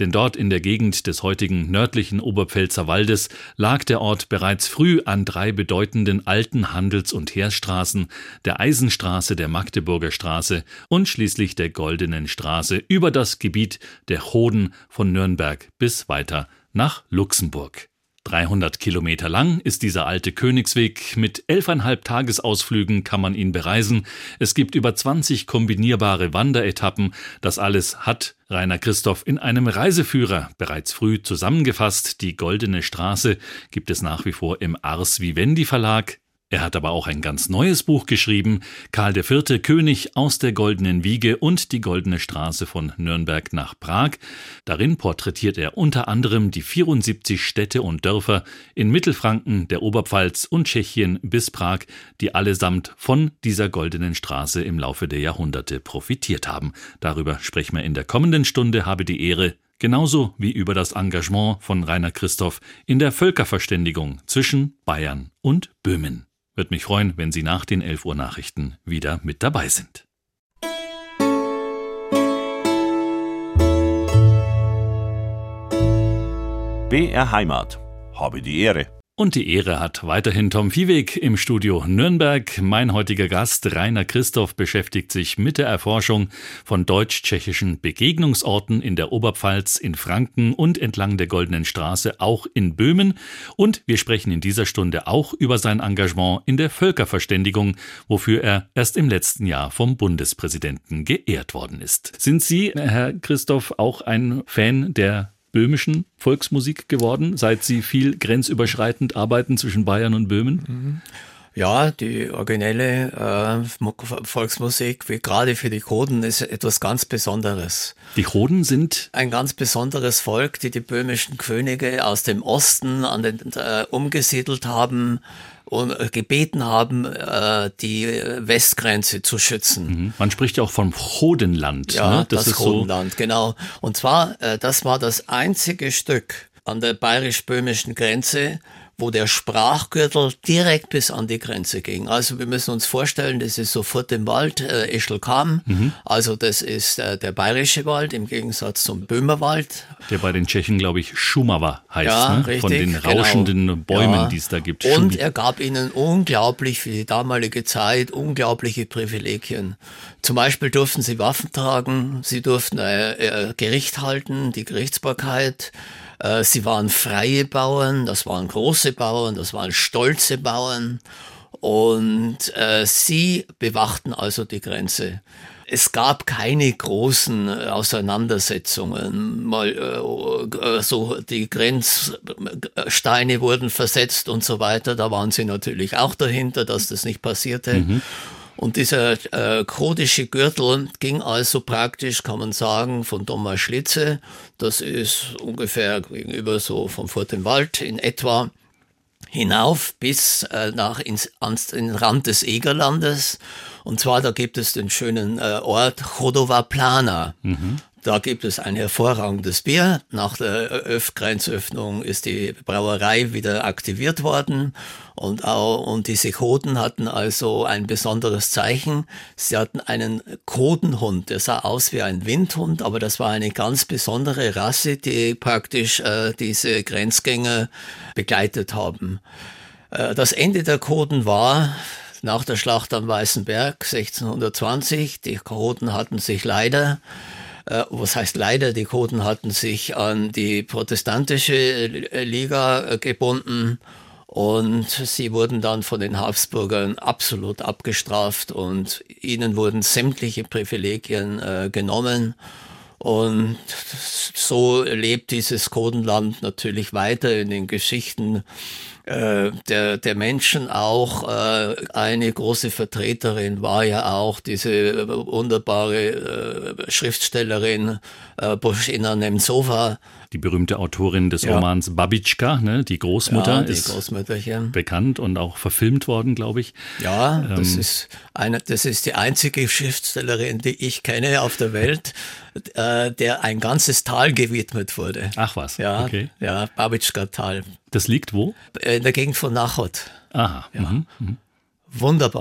denn dort in der Gegend des heutigen nördlichen Oberpfälzer Waldes lag der Ort bereits früh an drei bedeutenden alten Handels- und Heerstraßen, der Eisenstraße, der Magdeburger Straße und schließlich der Goldenen Straße über das Gebiet der Choden von Nürnberg bis weiter nach Luxemburg. dreihundert Kilometer lang ist dieser alte Königsweg. Mit elfeinhalb Tagesausflügen kann man ihn bereisen. Es gibt über zwanzig kombinierbare Wanderetappen. Das alles hat Rainer Christoph in einem Reiseführer bereits früh zusammengefasst. Die Goldene Straße gibt es nach wie vor im Ars Vivendi Verlag. Er hat aber auch ein ganz neues Buch geschrieben, Karl der Vierte, König aus der Goldenen Wiege und die Goldene Straße von Nürnberg nach Prag. Darin porträtiert er unter anderem die vierundsiebzig Städte und Dörfer in Mittelfranken, der Oberpfalz und Tschechien bis Prag, die allesamt von dieser Goldenen Straße im Laufe der Jahrhunderte profitiert haben. Darüber sprechen wir in der kommenden Stunde, habe die Ehre, genauso wie über das Engagement von Rainer Christoph in der Völkerverständigung zwischen Bayern und Böhmen. Würde mich freuen, wenn Sie nach den elf Uhr Nachrichten wieder mit dabei sind. B R Heimat. Habe die Ehre. Und die Ehre hat weiterhin Tom Viehweg im Studio Nürnberg. Mein heutiger Gast, Rainer Christoph, beschäftigt sich mit der Erforschung von deutsch-tschechischen Begegnungsorten in der Oberpfalz, in Franken und entlang der Goldenen Straße, auch in Böhmen. Und wir sprechen in dieser Stunde auch über sein Engagement in der Völkerverständigung, wofür er erst im letzten Jahr vom Bundespräsidenten geehrt worden ist. Sind Sie, Herr Christoph, auch ein Fan der böhmischen Volksmusik geworden, seit Sie viel grenzüberschreitend arbeiten zwischen Bayern und Böhmen? Ja, die originelle äh, Volksmusik, wie gerade für die Choden, ist etwas ganz Besonderes. Die Choden sind ein ganz besonderes Volk, die die böhmischen Könige aus dem Osten an den, äh, umgesiedelt haben und äh, gebeten haben, äh, die Westgrenze zu schützen. Mhm. Man spricht ja auch vom Chodenland. Ja, ne? das, das ist Chodenland, so genau. Und zwar, äh, das war das einzige Stück an der bayerisch-böhmischen Grenze, wo der Sprachgürtel direkt bis an die Grenze ging. Also wir müssen uns vorstellen, das ist sofort im Wald, äh, Eschelkam, mhm. also das ist äh, der bayerische Wald im Gegensatz zum Böhmerwald. Der bei den Tschechen, glaube ich, Šumava heißt, ja, ne? Richtig, von den rauschenden genau. Bäumen, ja. die es da gibt. Und Schumi. er gab ihnen unglaublich, für die damalige Zeit, unglaubliche Privilegien. Zum Beispiel durften sie Waffen tragen, sie durften äh, äh, Gericht halten, die Gerichtsbarkeit. Sie waren freie Bauern, das waren große Bauern, das waren stolze Bauern und äh, sie bewachten also die Grenze. Es gab keine großen Auseinandersetzungen, mal äh, so die Grenzsteine wurden versetzt und so weiter, da waren sie natürlich auch dahinter, dass das nicht passierte. Mhm. Und dieser äh, chodische Gürtel ging also praktisch, kann man sagen, von Dommerschlitze, das ist ungefähr gegenüber so vom Fort im Wald in etwa, hinauf bis äh, nach ins, ans den Rand des Egerlandes. Und zwar, da gibt es den schönen äh, Ort Chodova Plana. Mhm. Da gibt es ein hervorragendes Bier. Nach der Öff- Grenzöffnung ist die Brauerei wieder aktiviert worden. Und auch, und diese Choden hatten also ein besonderes Zeichen. Sie hatten einen Chodenhund, der sah aus wie ein Windhund, aber das war eine ganz besondere Rasse, die praktisch äh, diese Grenzgänger begleitet haben. Äh, das Ende der Choden war nach der Schlacht am Weißen Berg sechzehnhundertzwanzig. Die Choden hatten sich leider Äh, was heißt leider, die Choden hatten sich an die protestantische Liga gebunden und sie wurden dann von den Habsburgern absolut abgestraft und ihnen wurden sämtliche Privilegien äh, genommen. Und so lebt dieses Chodenland natürlich weiter in den Geschichten äh, der, der Menschen auch. Äh, eine große Vertreterin war ja auch diese wunderbare äh, Schriftstellerin äh, Božena Němcová. Die berühmte Autorin des ja. Romans Babička, ne? Die Großmutter, ja, die ist Großmütterchen. bekannt und auch verfilmt worden, glaube ich. Ja, ähm, das ist eine, das ist die einzige Schriftstellerin, die ich kenne auf der Welt, äh, der ein ganzes Tal gewidmet wurde. Ach was, ja, okay. Ja, Babička-Tal. Das liegt wo? In der Gegend von Náchod. Aha. Ja. Mhm. Mhm. Wunderbar.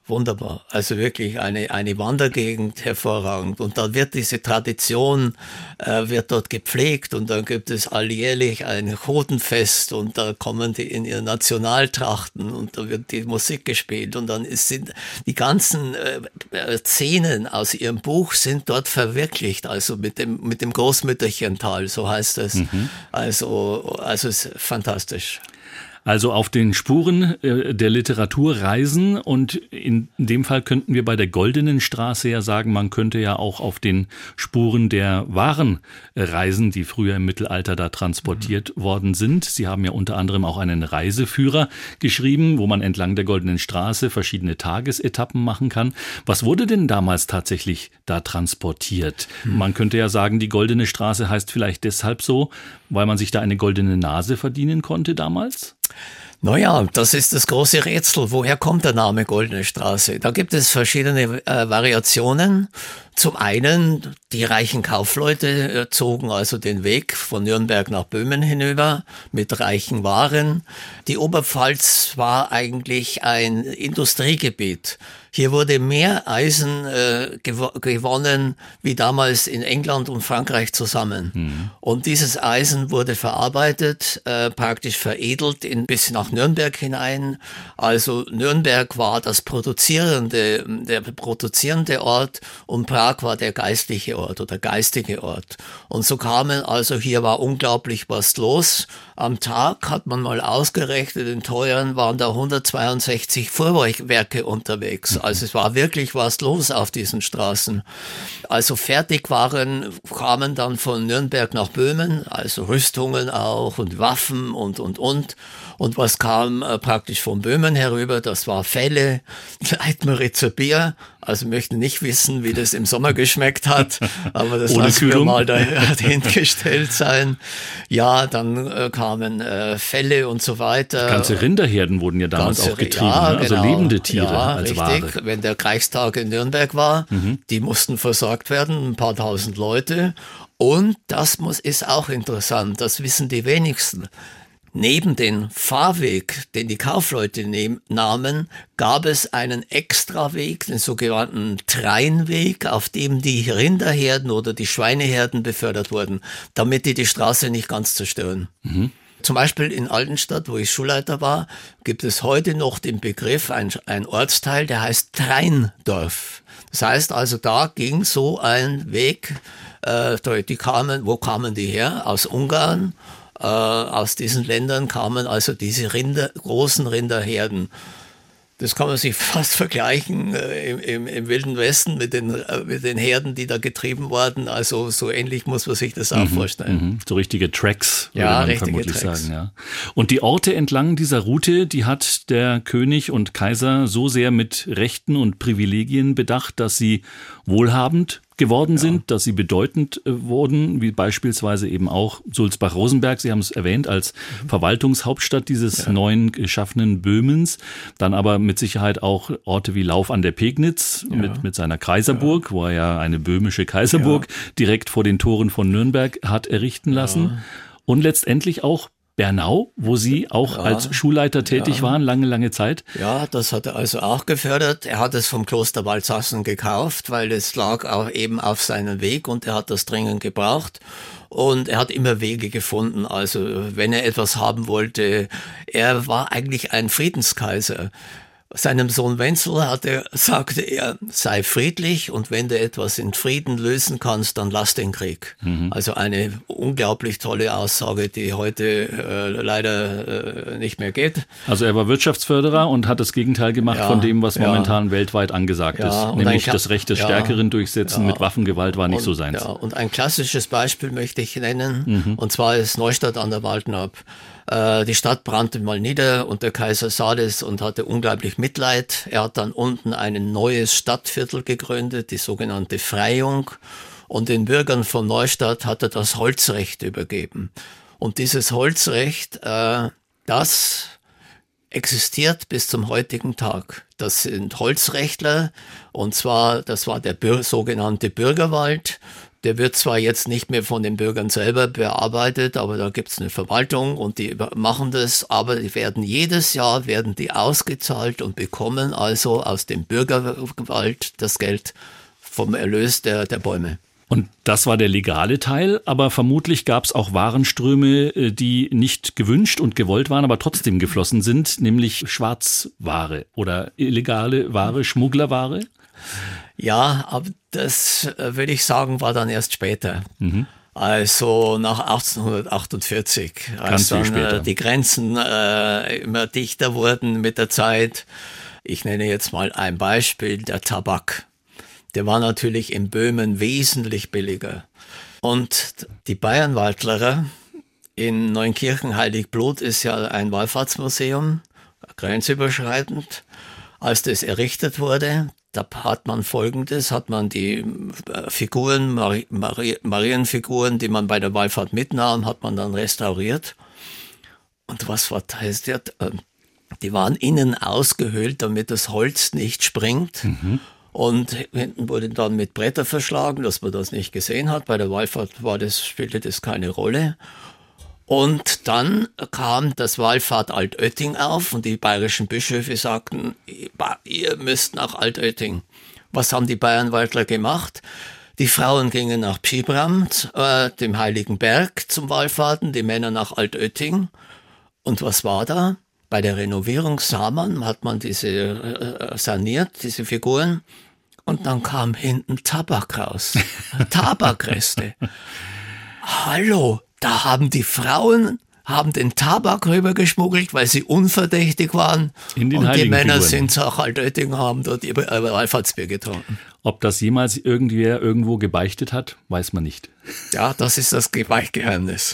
wunderbar. Also wirklich eine, eine Wandergegend, hervorragend. Und dann wird diese Tradition, äh, wird dort gepflegt und dann gibt es alljährlich ein Hodenfest und da kommen die in ihren Nationaltrachten und da wird die Musik gespielt und dann ist, sind die ganzen äh, Szenen aus ihrem Buch sind dort verwirklicht, also mit dem, mit dem Großmütterchental, so heißt es. Mhm. Also, also es ist fantastisch. Also auf den Spuren der Literatur reisen und in dem Fall könnten wir bei der Goldenen Straße ja sagen, man könnte ja auch auf den Spuren der Waren reisen, die früher im Mittelalter da transportiert mhm. worden sind. Sie haben ja unter anderem auch einen Reiseführer geschrieben, wo man entlang der Goldenen Straße verschiedene Tagesetappen machen kann. Was wurde denn damals tatsächlich da transportiert? Mhm. Man könnte ja sagen, die Goldene Straße heißt vielleicht deshalb so, weil man sich da eine goldene Nase verdienen konnte damals? Naja, das ist das große Rätsel. Woher kommt der Name Goldene Straße? Da gibt es verschiedene äh, Variationen. Zum einen, die reichen Kaufleute äh, zogen also den Weg von Nürnberg nach Böhmen hinüber mit reichen Waren. Die Oberpfalz war eigentlich ein Industriegebiet. Hier wurde mehr Eisen äh, gew- gewonnen wie damals in England und Frankreich zusammen. Mhm. Und dieses Eisen wurde verarbeitet, äh, praktisch veredelt in, bis nach Nürnberg hinein. Also Nürnberg war das produzierende, der produzierende Ort und Prag war der geistliche Ort oder geistige Ort. Und so kamen, also hier war unglaublich was los. Am Tag hat man mal ausgerechnet, in Teuern waren da hundertzweiundsechzig Fuhrwerke unterwegs. Also es war wirklich was los auf diesen Straßen. Also Fertigwaren kamen dann von Nürnberg nach Böhmen, also Rüstungen auch und Waffen und, und, und. Und was kam äh, praktisch von Böhmen herüber? Das war Felle, Leitmeritzer Bier. Also möchte nicht wissen, wie das im Sommer geschmeckt hat, aber das Ohne lassen Kühlung. wir mal dahingestellt sein. Ja, dann äh, kamen äh, Felle und so weiter. Ganze Rinderherden wurden ja damals Ganze, auch getrieben, ja, ne? Also genau. lebende Tiere ja, als richtig. Ware. Wenn der Reichstag in Nürnberg war, Mhm. die mussten versorgt werden, ein paar tausend Leute. Und das muss, ist auch interessant, das wissen die wenigsten. Neben den Fahrweg, den die Kaufleute nehm, nahmen, gab es einen Extraweg, den sogenannten Treinweg, auf dem die Rinderherden oder die Schweineherden befördert wurden, damit die die Straße nicht ganz zerstören. Mhm. Zum Beispiel in Altenstadt, wo ich Schulleiter war, gibt es heute noch den Begriff, ein, ein Ortsteil, der heißt Treindorf. Das heißt also, da ging so ein Weg, äh, die kamen, wo kamen die her? Aus Ungarn. Äh, aus diesen Ländern kamen also diese Rinder, großen Rinderherden. Das kann man sich fast vergleichen äh, im, im, im Wilden Westen mit den, äh, mit den Herden, die da getrieben wurden. Also so ähnlich muss man sich das auch Mhm, vorstellen. mhm. So richtige Tracks, würde Ja, man richtige vermutlich Tracks. sagen. Ja. Und die Orte entlang dieser Route, die hat der König und Kaiser so sehr mit Rechten und Privilegien bedacht, dass sie wohlhabend geworden Ja. sind, dass sie bedeutend äh, wurden, wie beispielsweise eben auch Sulzbach-Rosenberg, Sie haben es erwähnt, als mhm. Verwaltungshauptstadt dieses Ja. neuen geschaffenen Böhmens, dann aber mit Sicherheit auch Orte wie Lauf an der Pegnitz Ja. mit, mit seiner Kaiserburg, ja. wo er ja eine böhmische Kaiserburg ja. direkt vor den Toren von Nürnberg hat errichten lassen ja. und letztendlich auch Bernau, wo Sie auch ja, als Schulleiter tätig ja. waren, lange, lange Zeit. Ja, das hat er also auch gefördert. Er hat es vom Kloster Waldsassen gekauft, weil es lag auch eben auf seinem Weg und er hat das dringend gebraucht. Und er hat immer Wege gefunden, also wenn er etwas haben wollte. Er war eigentlich ein Friedenskaiser. Seinem Sohn Wenzel hat er, sagte er, sei friedlich und wenn du etwas in Frieden lösen kannst, dann lass den Krieg. Mhm. Also eine unglaublich tolle Aussage, die heute äh, leider äh, nicht mehr geht. Also er war Wirtschaftsförderer und hat das Gegenteil gemacht ja, von dem, was ja. momentan weltweit angesagt ja, ist. Nämlich Kla- das Recht des Stärkeren ja, durchsetzen mit Waffengewalt war nicht und, so seins. Ja, und ein klassisches Beispiel möchte ich nennen, mhm. und zwar ist Neustadt an der Waldnab. Die Stadt brannte mal nieder und der Kaiser sah das und hatte unglaublich Mitleid. Er hat dann unten ein neues Stadtviertel gegründet, die sogenannte Freyung. Und den Bürgern von Neustadt hat er das Holzrecht übergeben. Und dieses Holzrecht, äh, das existiert bis zum heutigen Tag. Das sind Holzrechtler und zwar, das war der Bür- sogenannte Bürgerwald. Der wird zwar jetzt nicht mehr von den Bürgern selber bearbeitet, aber da gibt es eine Verwaltung und die machen das, aber die werden jedes Jahr werden die ausgezahlt und bekommen also aus dem Bürgerwald das Geld vom Erlös der, der Bäume. Und das war der legale Teil, aber vermutlich gab es auch Warenströme, die nicht gewünscht und gewollt waren, aber trotzdem geflossen sind, nämlich Schwarzware oder illegale Ware, Schmugglerware. Ja, aber das, äh, würde ich sagen, war dann erst später. Mhm. Also nach achtzehnhundertachtundvierzig, als dann äh, die Grenzen äh, immer dichter wurden mit der Zeit. Ich nenne jetzt mal ein Beispiel, der Tabak. Der war natürlich in Böhmen wesentlich billiger. Und die Bayernwaldlerer in Neunkirchen Heiligblut ist ja ein Wallfahrtsmuseum, grenzüberschreitend. Als das errichtet wurde, da hat man Folgendes, hat man die Figuren, Mari- Mari- Marienfiguren, die man bei der Wallfahrt mitnahm, hat man dann restauriert. Und was war das? Die waren innen ausgehöhlt, damit das Holz nicht springt. Mhm. Und hinten wurde dann mit Bretter verschlagen, dass man das nicht gesehen hat. Bei der Wallfahrt war das, spielte das keine Rolle. Und dann kam das Wallfahrt Altötting auf und die bayerischen Bischöfe sagten, ihr müsst nach Altötting. Was haben die Bayernwaldler gemacht? Die Frauen gingen nach Pschibram, äh, dem Heiligen Berg, zum Wallfahrten, die Männer nach Altötting. Und was war da? Bei der Renovierung sah man, hat man diese äh, saniert, diese Figuren. Und dann kam hinten Tabak raus. Tabakreste. Hallo, da haben die Frauen haben den Tabak rübergeschmuggelt, weil sie unverdächtig waren. In den und die Männer Figuren. sind nach Altötting, haben dort ihr Wallfahrtsbier getrunken. Ob das jemals irgendwer irgendwo gebeichtet hat, weiß man nicht. Ja, das ist das Beichtgeheimnis.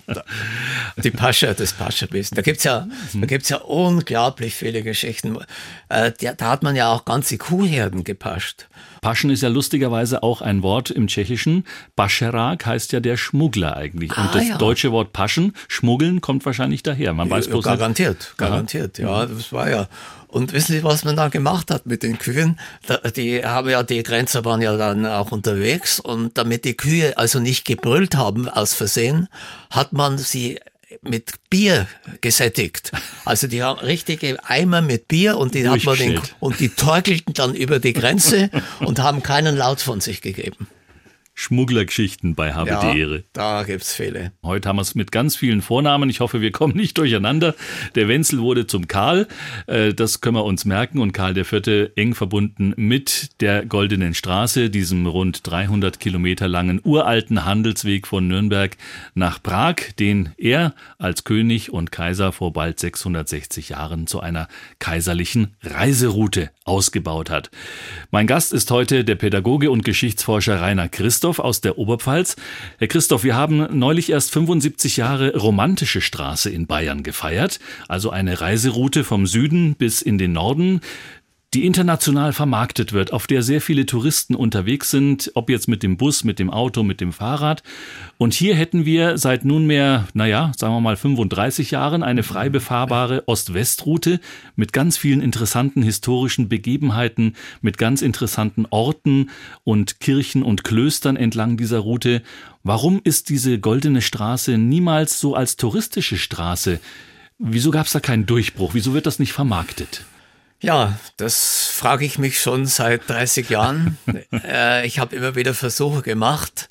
Die Pascha, das Pascha-Bissen. Da gibt's ja, da gibt's ja unglaublich viele Geschichten. Äh, da, da hat man ja auch ganze Kuhherden gepascht. Paschen ist ja lustigerweise auch ein Wort im Tschechischen. Pašerák heißt ja der Schmuggler eigentlich. Und Ah, das ja. deutsche Wort Paschen, schmuggeln, kommt wahrscheinlich daher. Man weiß bloß Garantiert, nicht. garantiert. Ja, das war ja. Und wissen Sie, was man da gemacht hat mit den Kühen? Da, die haben ja, die Grenzer waren ja dann auch unterwegs und damit die Kühe also nicht gebrüllt haben aus Versehen, hat man sie mit Bier gesättigt. Also die haben richtige Eimer mit Bier und die hat man den, Durchgestellt. und die torkelten dann über die Grenze und haben keinen Laut von sich gegeben. Schmugglergeschichten bei Habe Ja, die Ehre. da gibt's viele. Heute haben wir es mit ganz vielen Vornamen. Ich hoffe, wir kommen nicht durcheinander. Der Wenzel wurde zum Karl. Äh, Das können wir uns merken. Und Karl der Vierte eng verbunden mit der Goldenen Straße, diesem rund dreihundert Kilometer langen uralten Handelsweg von Nürnberg nach Prag, den er als König und Kaiser vor bald sechshundertsechzig Jahren zu einer kaiserlichen Reiseroute ausgebaut hat. Mein Gast ist heute der Pädagoge und Geschichtsforscher Rainer Christoph aus der Oberpfalz. Herr Christoph, wir haben neulich erst fünfundsiebzig Jahre romantische Straße in Bayern gefeiert, also eine Reiseroute vom Süden bis in den Norden, die international vermarktet wird, auf der sehr viele Touristen unterwegs sind, ob jetzt mit dem Bus, mit dem Auto, mit dem Fahrrad. Und hier hätten wir seit nunmehr, naja, sagen wir mal fünfunddreißig Jahren eine frei befahrbare Ost-West-Route mit ganz vielen interessanten historischen Begebenheiten, mit ganz interessanten Orten und Kirchen und Klöstern entlang dieser Route. Warum ist diese Goldene Straße niemals so als touristische Straße? Wieso gab es da keinen Durchbruch? Wieso wird das nicht vermarktet? Ja, das frage ich mich schon seit dreißig Jahren. äh, ich habe immer wieder Versuche gemacht,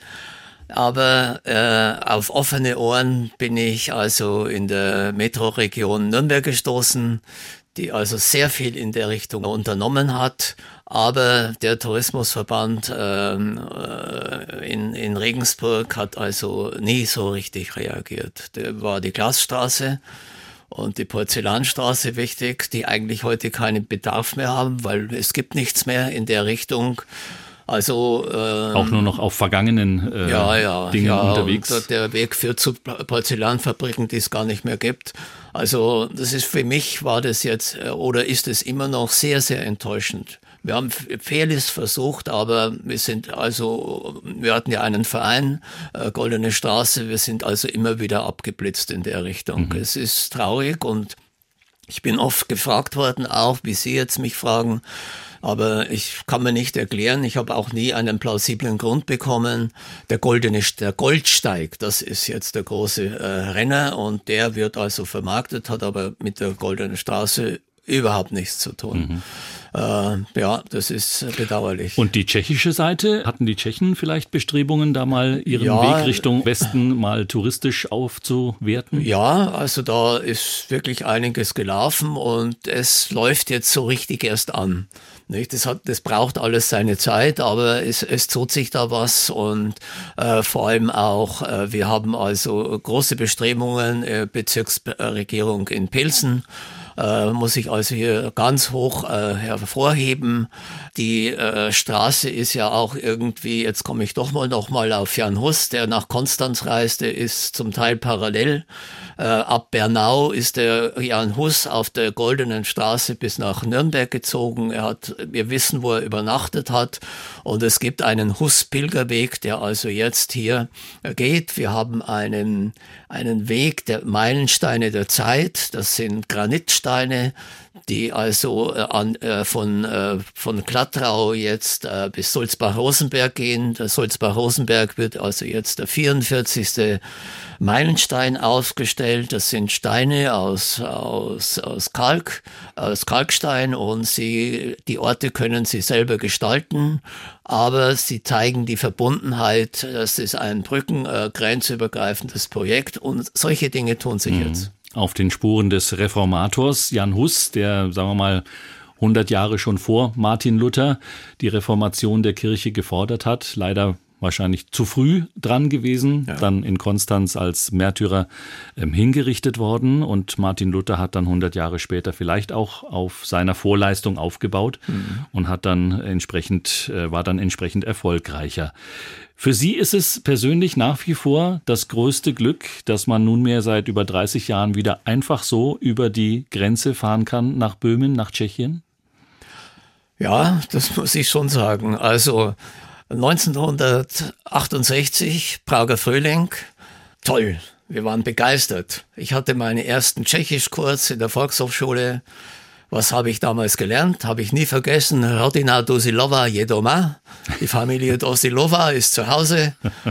aber äh, auf offene Ohren bin ich also in der Metroregion Nürnberg gestoßen, die also sehr viel in der Richtung unternommen hat. Aber der Tourismusverband ähm, äh, in, in Regensburg hat also nie so richtig reagiert. Der war die Glasstraße und die Porzellanstraße wichtig, die eigentlich heute keinen Bedarf mehr haben, weil es gibt nichts mehr in der Richtung. Also ähm, auch nur noch auf vergangenen äh, ja, ja, Dingen ja, unterwegs. Und der Weg führt zu Porzellanfabriken, die es gar nicht mehr gibt. Also das ist für mich war das jetzt äh, oder ist es immer noch sehr, sehr enttäuschend. Wir haben vieles versucht, aber wir sind also, wir hatten ja einen Verein, äh, Goldene Straße, wir sind also immer wieder abgeblitzt in der Richtung. Mhm. Es ist traurig und Ich bin oft gefragt worden, auch wie Sie jetzt mich fragen, aber ich kann mir nicht erklären, ich habe auch nie einen plausiblen Grund bekommen. Der goldene, der Goldsteig, das ist jetzt der große äh, Renner und der wird also vermarktet, hat aber mit der Goldenen Straße überhaupt nichts zu tun. Mhm. Äh, ja, das ist bedauerlich. Und die tschechische Seite, hatten die Tschechen vielleicht Bestrebungen, da mal ihren ja, Weg Richtung Westen mal touristisch aufzuwerten? Ja, also da ist wirklich einiges gelaufen und es läuft jetzt so richtig erst an. Nicht? Das, hat, das braucht alles seine Zeit, aber es, es tut sich da was und äh, vor allem auch, äh, wir haben also große Bestrebungen, äh, Bezirksregierung in Pilsen, Äh, muss ich also hier ganz hoch äh, hervorheben. Die äh, Straße ist ja auch irgendwie, jetzt komme ich doch mal noch mal auf Jan Hus, der nach Konstanz reiste, ist zum Teil parallel. Äh, ab Bernau ist der Jan Hus auf der Goldenen Straße bis nach Nürnberg gezogen. Er hat, wir wissen, wo er übernachtet hat. Und es gibt einen Hus-Pilgerweg, der also jetzt hier geht. Wir haben einen, einen Weg der Meilensteine der Zeit. Das sind Granitsteine, die also äh, an, äh, von, äh, von Klattrau jetzt äh, bis Sulzbach-Rosenberg gehen. Der Sulzbach-Rosenberg wird also jetzt der vierundvierzigste Meilenstein aufgestellt. Das sind Steine aus, aus, aus Kalk, aus Kalkstein und sie, die Orte können sie selber gestalten, aber sie zeigen die Verbundenheit. Das ist ein brücken-, äh, grenzübergreifendes Projekt und solche Dinge tun sich mhm. jetzt. Auf den Spuren des Reformators Jan Hus, der, sagen wir mal, hundert Jahre schon vor Martin Luther die Reformation der Kirche gefordert hat. Leider wahrscheinlich zu früh dran gewesen, ja. Dann in Konstanz als Märtyrer ähm, hingerichtet worden und Martin Luther hat dann hundert Jahre später vielleicht auch auf seiner Vorleistung aufgebaut mhm. und hat dann entsprechend, äh, war dann entsprechend erfolgreicher. Für Sie ist es persönlich nach wie vor das größte Glück, dass man nunmehr seit über dreißig Jahren wieder einfach so über die Grenze fahren kann nach Böhmen, nach Tschechien? Ja, das muss ich schon sagen. Also neunzehnhundertachtundsechzig, Prager Frühling, toll, wir waren begeistert. Ich hatte meinen ersten Tschechischkurs in der Volkshochschule. Was habe ich damals gelernt? Habe ich nie vergessen. Rodina Dosilova je doma. Die Familie Dosilova ist zu Hause.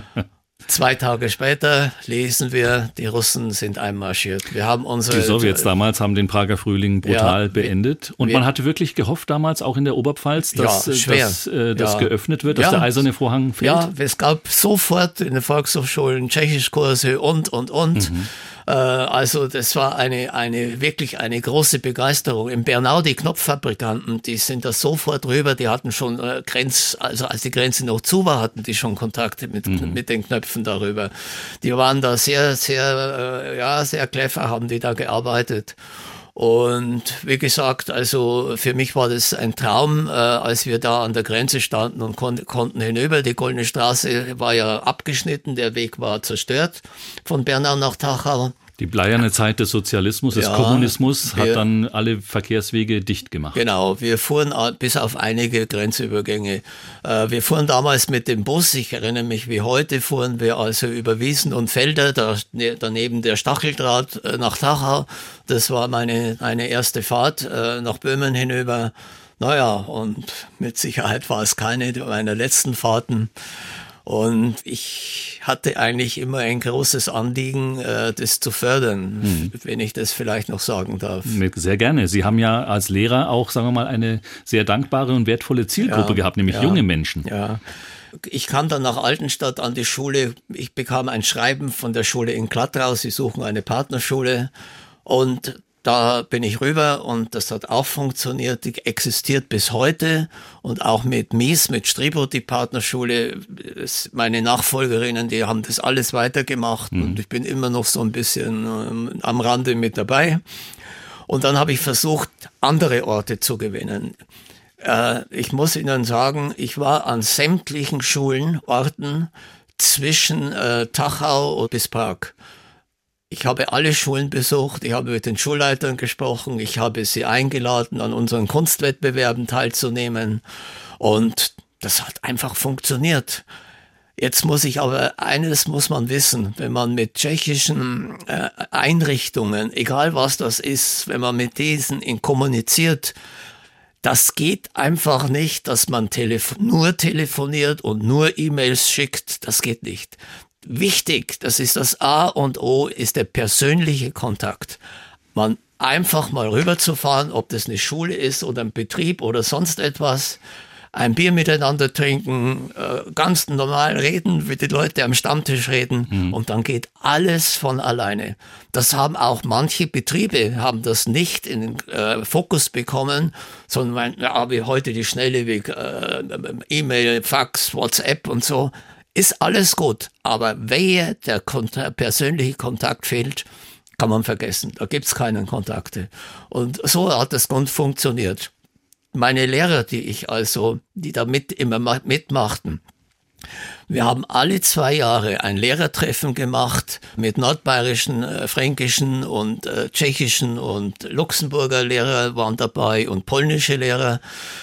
Zwei Tage später lesen wir, die Russen sind einmarschiert. Wir haben unsere, die Sowjets damals haben den Prager Frühling brutal ja, beendet. Und wir, man hatte wirklich gehofft damals auch in der Oberpfalz, dass, ja, schwer. dass äh, das ja. geöffnet wird, dass ja. der eiserne Vorhang fällt. Ja, es gab sofort in den Volkshochschulen Tschechischkurse und, und, und. Mhm. Äh, also das war eine, eine wirklich eine große Begeisterung. In Bernau, die Knopffabrikanten, die sind da sofort rüber, die hatten schon äh, Grenz, also als die Grenze noch zu war, hatten die schon Kontakte mit, mhm. mit den Knöpfen darüber. Die waren da sehr, sehr, äh, ja, sehr clever, haben die da gearbeitet. Und wie gesagt, also für mich war das ein Traum, äh, als wir da an der Grenze standen und kon- konnten hinüber. Die Goldene Straße war ja abgeschnitten, der Weg war zerstört von Bernau nach Tachau. Die bleierne Zeit des Sozialismus, des ja, Kommunismus hat wir, dann alle Verkehrswege dicht gemacht. Genau, wir fuhren bis auf einige Grenzübergänge. Wir fuhren damals mit dem Bus, ich erinnere mich wie heute, fuhren wir also über Wiesen und Felder, da, daneben der Stacheldraht nach Tachau. Das war meine, meine erste Fahrt nach Böhmen hinüber. Naja, und mit Sicherheit war es keine meiner letzten Fahrten. Und ich hatte eigentlich immer ein großes Anliegen, das zu fördern, hm. wenn ich das vielleicht noch sagen darf. Sehr gerne. Sie haben ja als Lehrer auch, sagen wir mal, eine sehr dankbare und wertvolle Zielgruppe ja, gehabt, nämlich ja, junge Menschen. Ja. Ich kam dann nach Altenstadt an die Schule. Ich bekam ein Schreiben von der Schule in Klattrau. Sie suchen eine Partnerschule. Und da bin ich rüber und das hat auch funktioniert, die existiert bis heute und auch mit Mies, mit Stribot, die Partnerschule, meine Nachfolgerinnen, die haben das alles weitergemacht mhm. und ich bin immer noch so ein bisschen ähm, am Rande mit dabei. Und dann habe ich versucht, andere Orte zu gewinnen. Äh, ich muss Ihnen sagen, ich war an sämtlichen Schulen, Orten zwischen äh, Tachau und bis Prag. Ich habe alle Schulen besucht, ich habe mit den Schulleitern gesprochen, ich habe sie eingeladen, an unseren Kunstwettbewerben teilzunehmen und das hat einfach funktioniert. Jetzt muss ich aber, eines muss man wissen, wenn man mit tschechischen äh, Einrichtungen, egal was das ist, wenn man mit diesen in kommuniziert, das geht einfach nicht, dass man telefo- nur telefoniert und nur E-Mails schickt, das geht nicht. Wichtig, das ist das A und O, ist der persönliche Kontakt. Man einfach mal rüberzufahren, ob das eine Schule ist oder ein Betrieb oder sonst etwas, ein Bier miteinander trinken, äh, ganz normal reden, wie die Leute am Stammtisch reden, mhm. und dann geht alles von alleine. Das haben auch manche Betriebe, haben das nicht in den äh, Fokus bekommen, sondern ja, wie heute die schnelle Weg, äh, E-Mail, Fax, WhatsApp und so, ist alles gut. Aber wehe, der Kontakt, persönliche Kontakt fehlt, kann man vergessen. Da gibt's keine Kontakte. Und so hat das gut funktioniert. Meine Lehrer, die ich also, die da mit immer mitmachten, wir haben alle zwei Jahre ein Lehrertreffen gemacht mit nordbayerischen, äh, fränkischen und äh, tschechischen und Luxemburger Lehrer waren dabei und polnische Lehrer.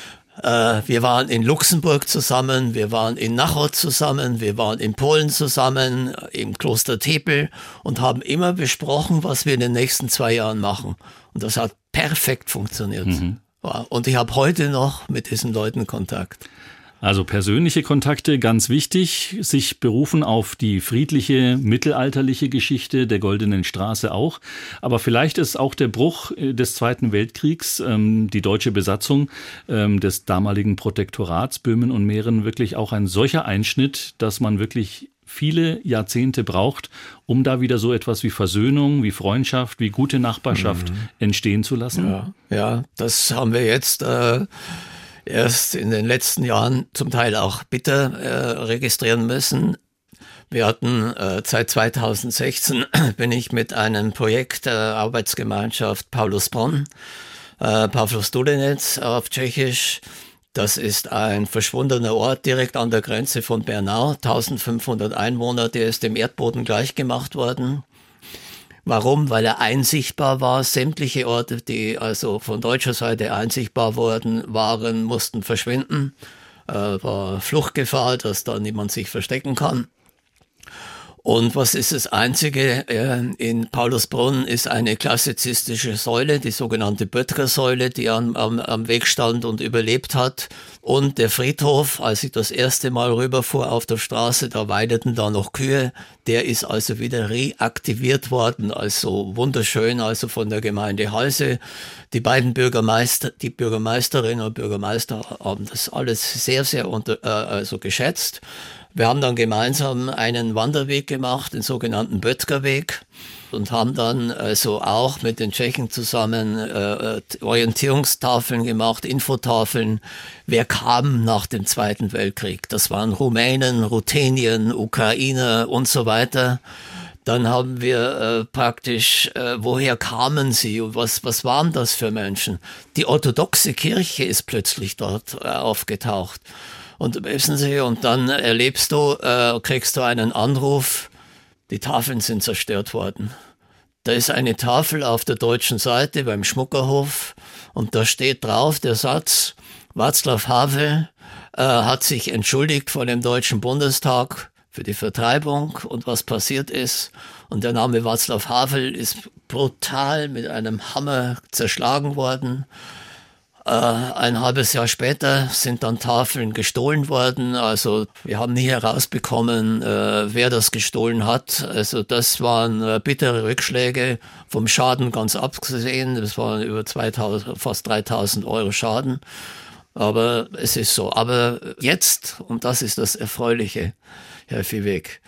Äh, wir waren in Luxemburg zusammen, wir waren in Nachau zusammen, wir waren in Polen zusammen, im Kloster Tepel und haben immer besprochen, was wir in den nächsten zwei Jahren machen. Und das hat perfekt funktioniert. Mhm. Und ich habe heute noch mit diesen Leuten Kontakt. Also persönliche Kontakte, ganz wichtig, sich berufen auf die friedliche, mittelalterliche Geschichte der Goldenen Straße auch. Aber vielleicht ist auch der Bruch des Zweiten Weltkriegs, ähm, die deutsche Besatzung ähm, des damaligen Protektorats Böhmen und Mähren wirklich auch ein solcher Einschnitt, dass man wirklich viele Jahrzehnte braucht, um da wieder so etwas wie Versöhnung, wie Freundschaft, wie gute Nachbarschaft mhm. entstehen zu lassen? Ja, ja, das haben wir jetzt äh, erst in den letzten Jahren zum Teil auch bitter äh, registrieren müssen. Wir hatten äh, seit zweitausendsechzehn bin ich mit einem Projekt der Arbeitsgemeinschaft Paulus Bronn, äh, Pavlos Studenec auf Tschechisch. Das ist ein verschwundener Ort direkt an der Grenze von Bernau, eintausendfünfhundert Einwohner, der ist dem Erdboden gleichgemacht worden. Warum? Weil er einsichtbar war. Sämtliche Orte, die also von deutscher Seite einsichtbar worden waren, mussten verschwinden. Äh, war Fluchtgefahr, dass da niemand sich verstecken kann. Und was ist das Einzige? In Paulusbrunn ist eine klassizistische Säule, die sogenannte Böttger-Säule, die am, am, am Weg stand und überlebt hat. Und der Friedhof, als ich das erste Mal rüberfuhr auf der Straße, da weideten da noch Kühe, der ist also wieder reaktiviert worden, also wunderschön, also von der Gemeinde Halse. Die beiden Bürgermeister, die Bürgermeisterinnen und Bürgermeister haben das alles sehr, sehr unter, äh, also geschätzt. Wir haben dann gemeinsam einen Wanderweg gemacht, den sogenannten Böttgerweg, und haben dann also auch mit den Tschechen zusammen äh, Orientierungstafeln gemacht, Infotafeln. Wer kam nach dem Zweiten Weltkrieg? Das waren Rumänen, Ruthenien, Ukrainer und so weiter. Dann haben wir äh, praktisch, äh, woher kamen sie und was, was waren das für Menschen? Die orthodoxe Kirche ist plötzlich dort äh, aufgetaucht. Und wissen Sie, und dann erlebst du, äh, kriegst du einen Anruf, die Tafeln sind zerstört worden. Da ist eine Tafel auf der deutschen Seite beim Schmuckerhof und da steht drauf der Satz, Václav Havel äh, hat sich entschuldigt vor dem Deutschen Bundestag für die Vertreibung und was passiert ist. Und der Name Václav Havel ist brutal mit einem Hammer zerschlagen worden. Äh, ein halbes Jahr später sind dann Tafeln gestohlen worden. Also wir haben nie herausbekommen, äh, wer das gestohlen hat. Also das waren äh, bittere Rückschläge, vom Schaden ganz abgesehen. Das waren über zweitausend, fast dreitausend Euro Schaden. Aber es ist so. Aber jetzt, und das ist das Erfreuliche, Herr Viehweg,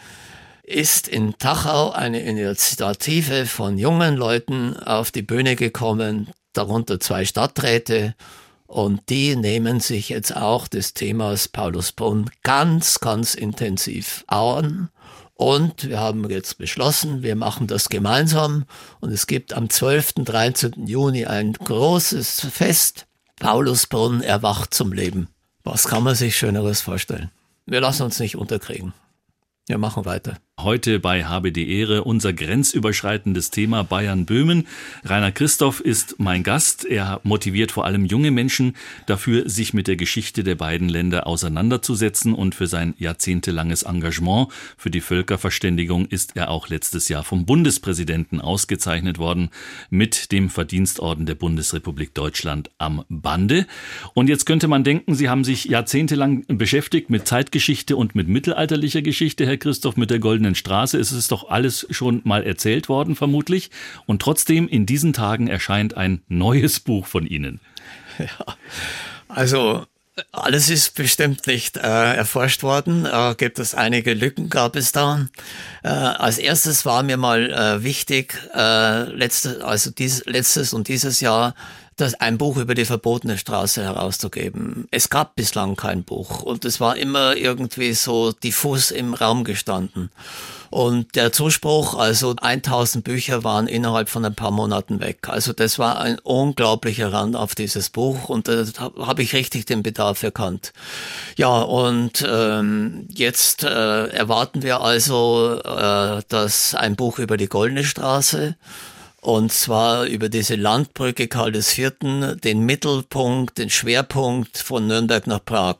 ist in Tachau eine Initiative von jungen Leuten auf die Bühne gekommen, darunter zwei Stadträte, und die nehmen sich jetzt auch des Themas Paulusbrunn ganz, ganz intensiv an. Und wir haben jetzt beschlossen, wir machen das gemeinsam, und es gibt am zwölften, dreizehnten Juni ein großes Fest. Paulusbrunn erwacht zum Leben. Was kann man sich Schöneres vorstellen? Wir lassen uns nicht unterkriegen. Wir machen weiter. Heute bei Habe die Ehre unser grenzüberschreitendes Thema Bayern-Böhmen. Rainer Christoph ist mein Gast. Er motiviert vor allem junge Menschen dafür, sich mit der Geschichte der beiden Länder auseinanderzusetzen, und für sein jahrzehntelanges Engagement für die Völkerverständigung ist er auch letztes Jahr vom Bundespräsidenten ausgezeichnet worden mit dem Verdienstorden der Bundesrepublik Deutschland am Bande. Und jetzt könnte man denken, Sie haben sich jahrzehntelang beschäftigt mit Zeitgeschichte und mit mittelalterlicher Geschichte, Herr Christoph, mit der Goldenen Straße. Es ist doch alles schon mal erzählt worden, vermutlich. Und trotzdem, in diesen Tagen erscheint ein neues Buch von Ihnen. Ja, also alles ist bestimmt nicht äh, erforscht worden. Äh, gibt es einige Lücken, gab es da. Äh, als erstes war mir mal äh, wichtig, äh, letztes, also dies, letztes und dieses Jahr, das ein Buch über die verbotene Straße herauszugeben. Es gab bislang kein Buch und es war immer irgendwie so diffus im Raum gestanden. Und der Zuspruch, also tausend Bücher waren innerhalb von ein paar Monaten weg. Also das war ein unglaublicher Rand auf dieses Buch und da habe ich richtig den Bedarf erkannt. Ja, und ähm, jetzt äh, erwarten wir also, äh, dass ein Buch über die Goldene Straße, und zwar über diese Landbrücke Karl des Vierten, den Mittelpunkt, den Schwerpunkt von Nürnberg nach Prag.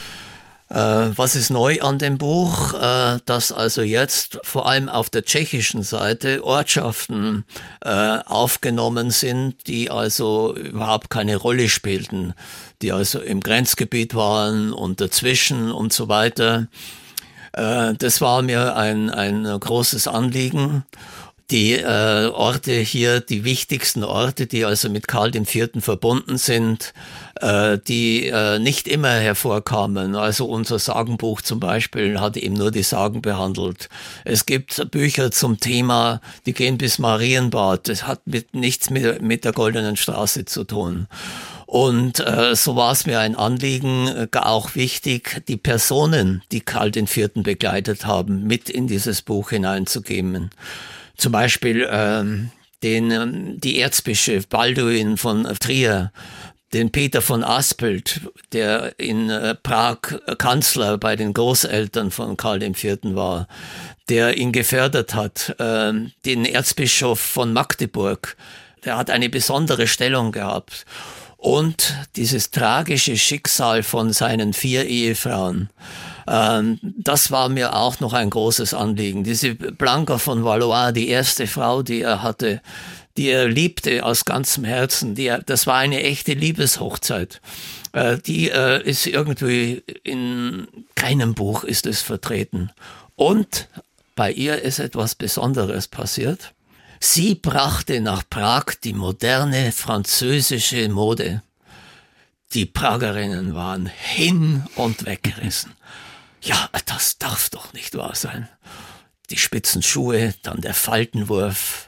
Äh, was ist neu an dem Buch? Äh, dass also jetzt vor allem auf der tschechischen Seite Ortschaften äh, aufgenommen sind, die also überhaupt keine Rolle spielten, die also im Grenzgebiet waren und dazwischen und so weiter. Äh, das war mir ein, ein großes Anliegen. Die äh, Orte hier, die wichtigsten Orte, die also mit Karl dem Vierten verbunden sind, äh, die äh, nicht immer hervorkamen. Also unser Sagenbuch zum Beispiel hat eben nur die Sagen behandelt. Es gibt Bücher zum Thema, die gehen bis Marienbad. Das hat mit, nichts mit, mit der Goldenen Straße zu tun. Und äh, so war es mir ein Anliegen, äh, auch wichtig, die Personen, die Karl den Vierten begleitet haben, mit in dieses Buch hineinzugeben. Zum Beispiel ähm, den ähm, die Erzbischof Balduin von Trier, den Peter von Aspelt, der in äh, Prag Kanzler bei den Großeltern von Karl dem Vierten war, der ihn gefördert hat, ähm, den Erzbischof von Magdeburg, der hat eine besondere Stellung gehabt. Und dieses tragische Schicksal von seinen vier Ehefrauen. Ähm, das war mir auch noch ein großes Anliegen. Diese Blanca von Valois, die erste Frau, die er hatte, die er liebte aus ganzem Herzen, die er, das war eine echte Liebeshochzeit. Äh, die äh, ist irgendwie in keinem Buch ist es vertreten. Und bei ihr ist etwas Besonderes passiert. Sie brachte nach Prag die moderne französische Mode. Die Pragerinnen waren hin und weggerissen. Ja, das darf doch nicht wahr sein. Die spitzen Schuhe, dann der Faltenwurf.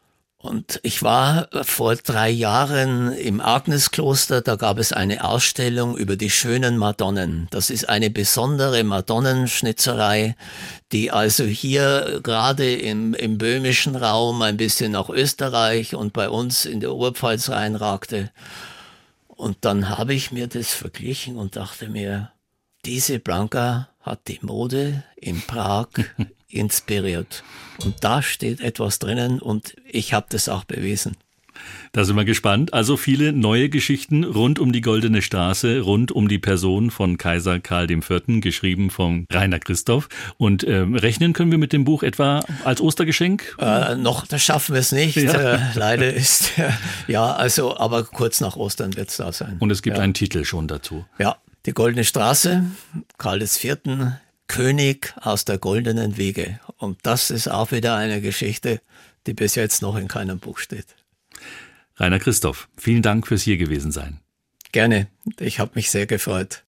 Und ich war vor drei Jahren im Agneskloster, da gab es eine Ausstellung über die schönen Madonnen. Das ist eine besondere Madonnenschnitzerei, die also hier gerade im, im böhmischen Raum ein bisschen nach Österreich und bei uns in der Oberpfalz reinragte. Und dann habe ich mir das verglichen und dachte mir, diese Blanca hat die Mode in Prag inspiriert. Und da steht etwas drinnen und ich habe das auch bewiesen. Da sind wir gespannt. Also viele neue Geschichten rund um die Goldene Straße, rund um die Person von Kaiser Karl dem Vierten, geschrieben von Rainer Christoph. Und äh, rechnen können wir mit dem Buch etwa als Ostergeschenk? Äh, noch, das schaffen wir es nicht. Ja. Äh, leider ist, äh, ja, also, aber kurz nach Ostern wird es da sein. Und es gibt ja. einen Titel schon dazu. Ja, die Goldene Straße, Karl des Vierten, König aus der goldenen Wiege. Und das ist auch wieder eine Geschichte, die bis jetzt noch in keinem Buch steht. Rainer Christoph, vielen Dank fürs hier gewesen sein. Gerne, ich habe mich sehr gefreut.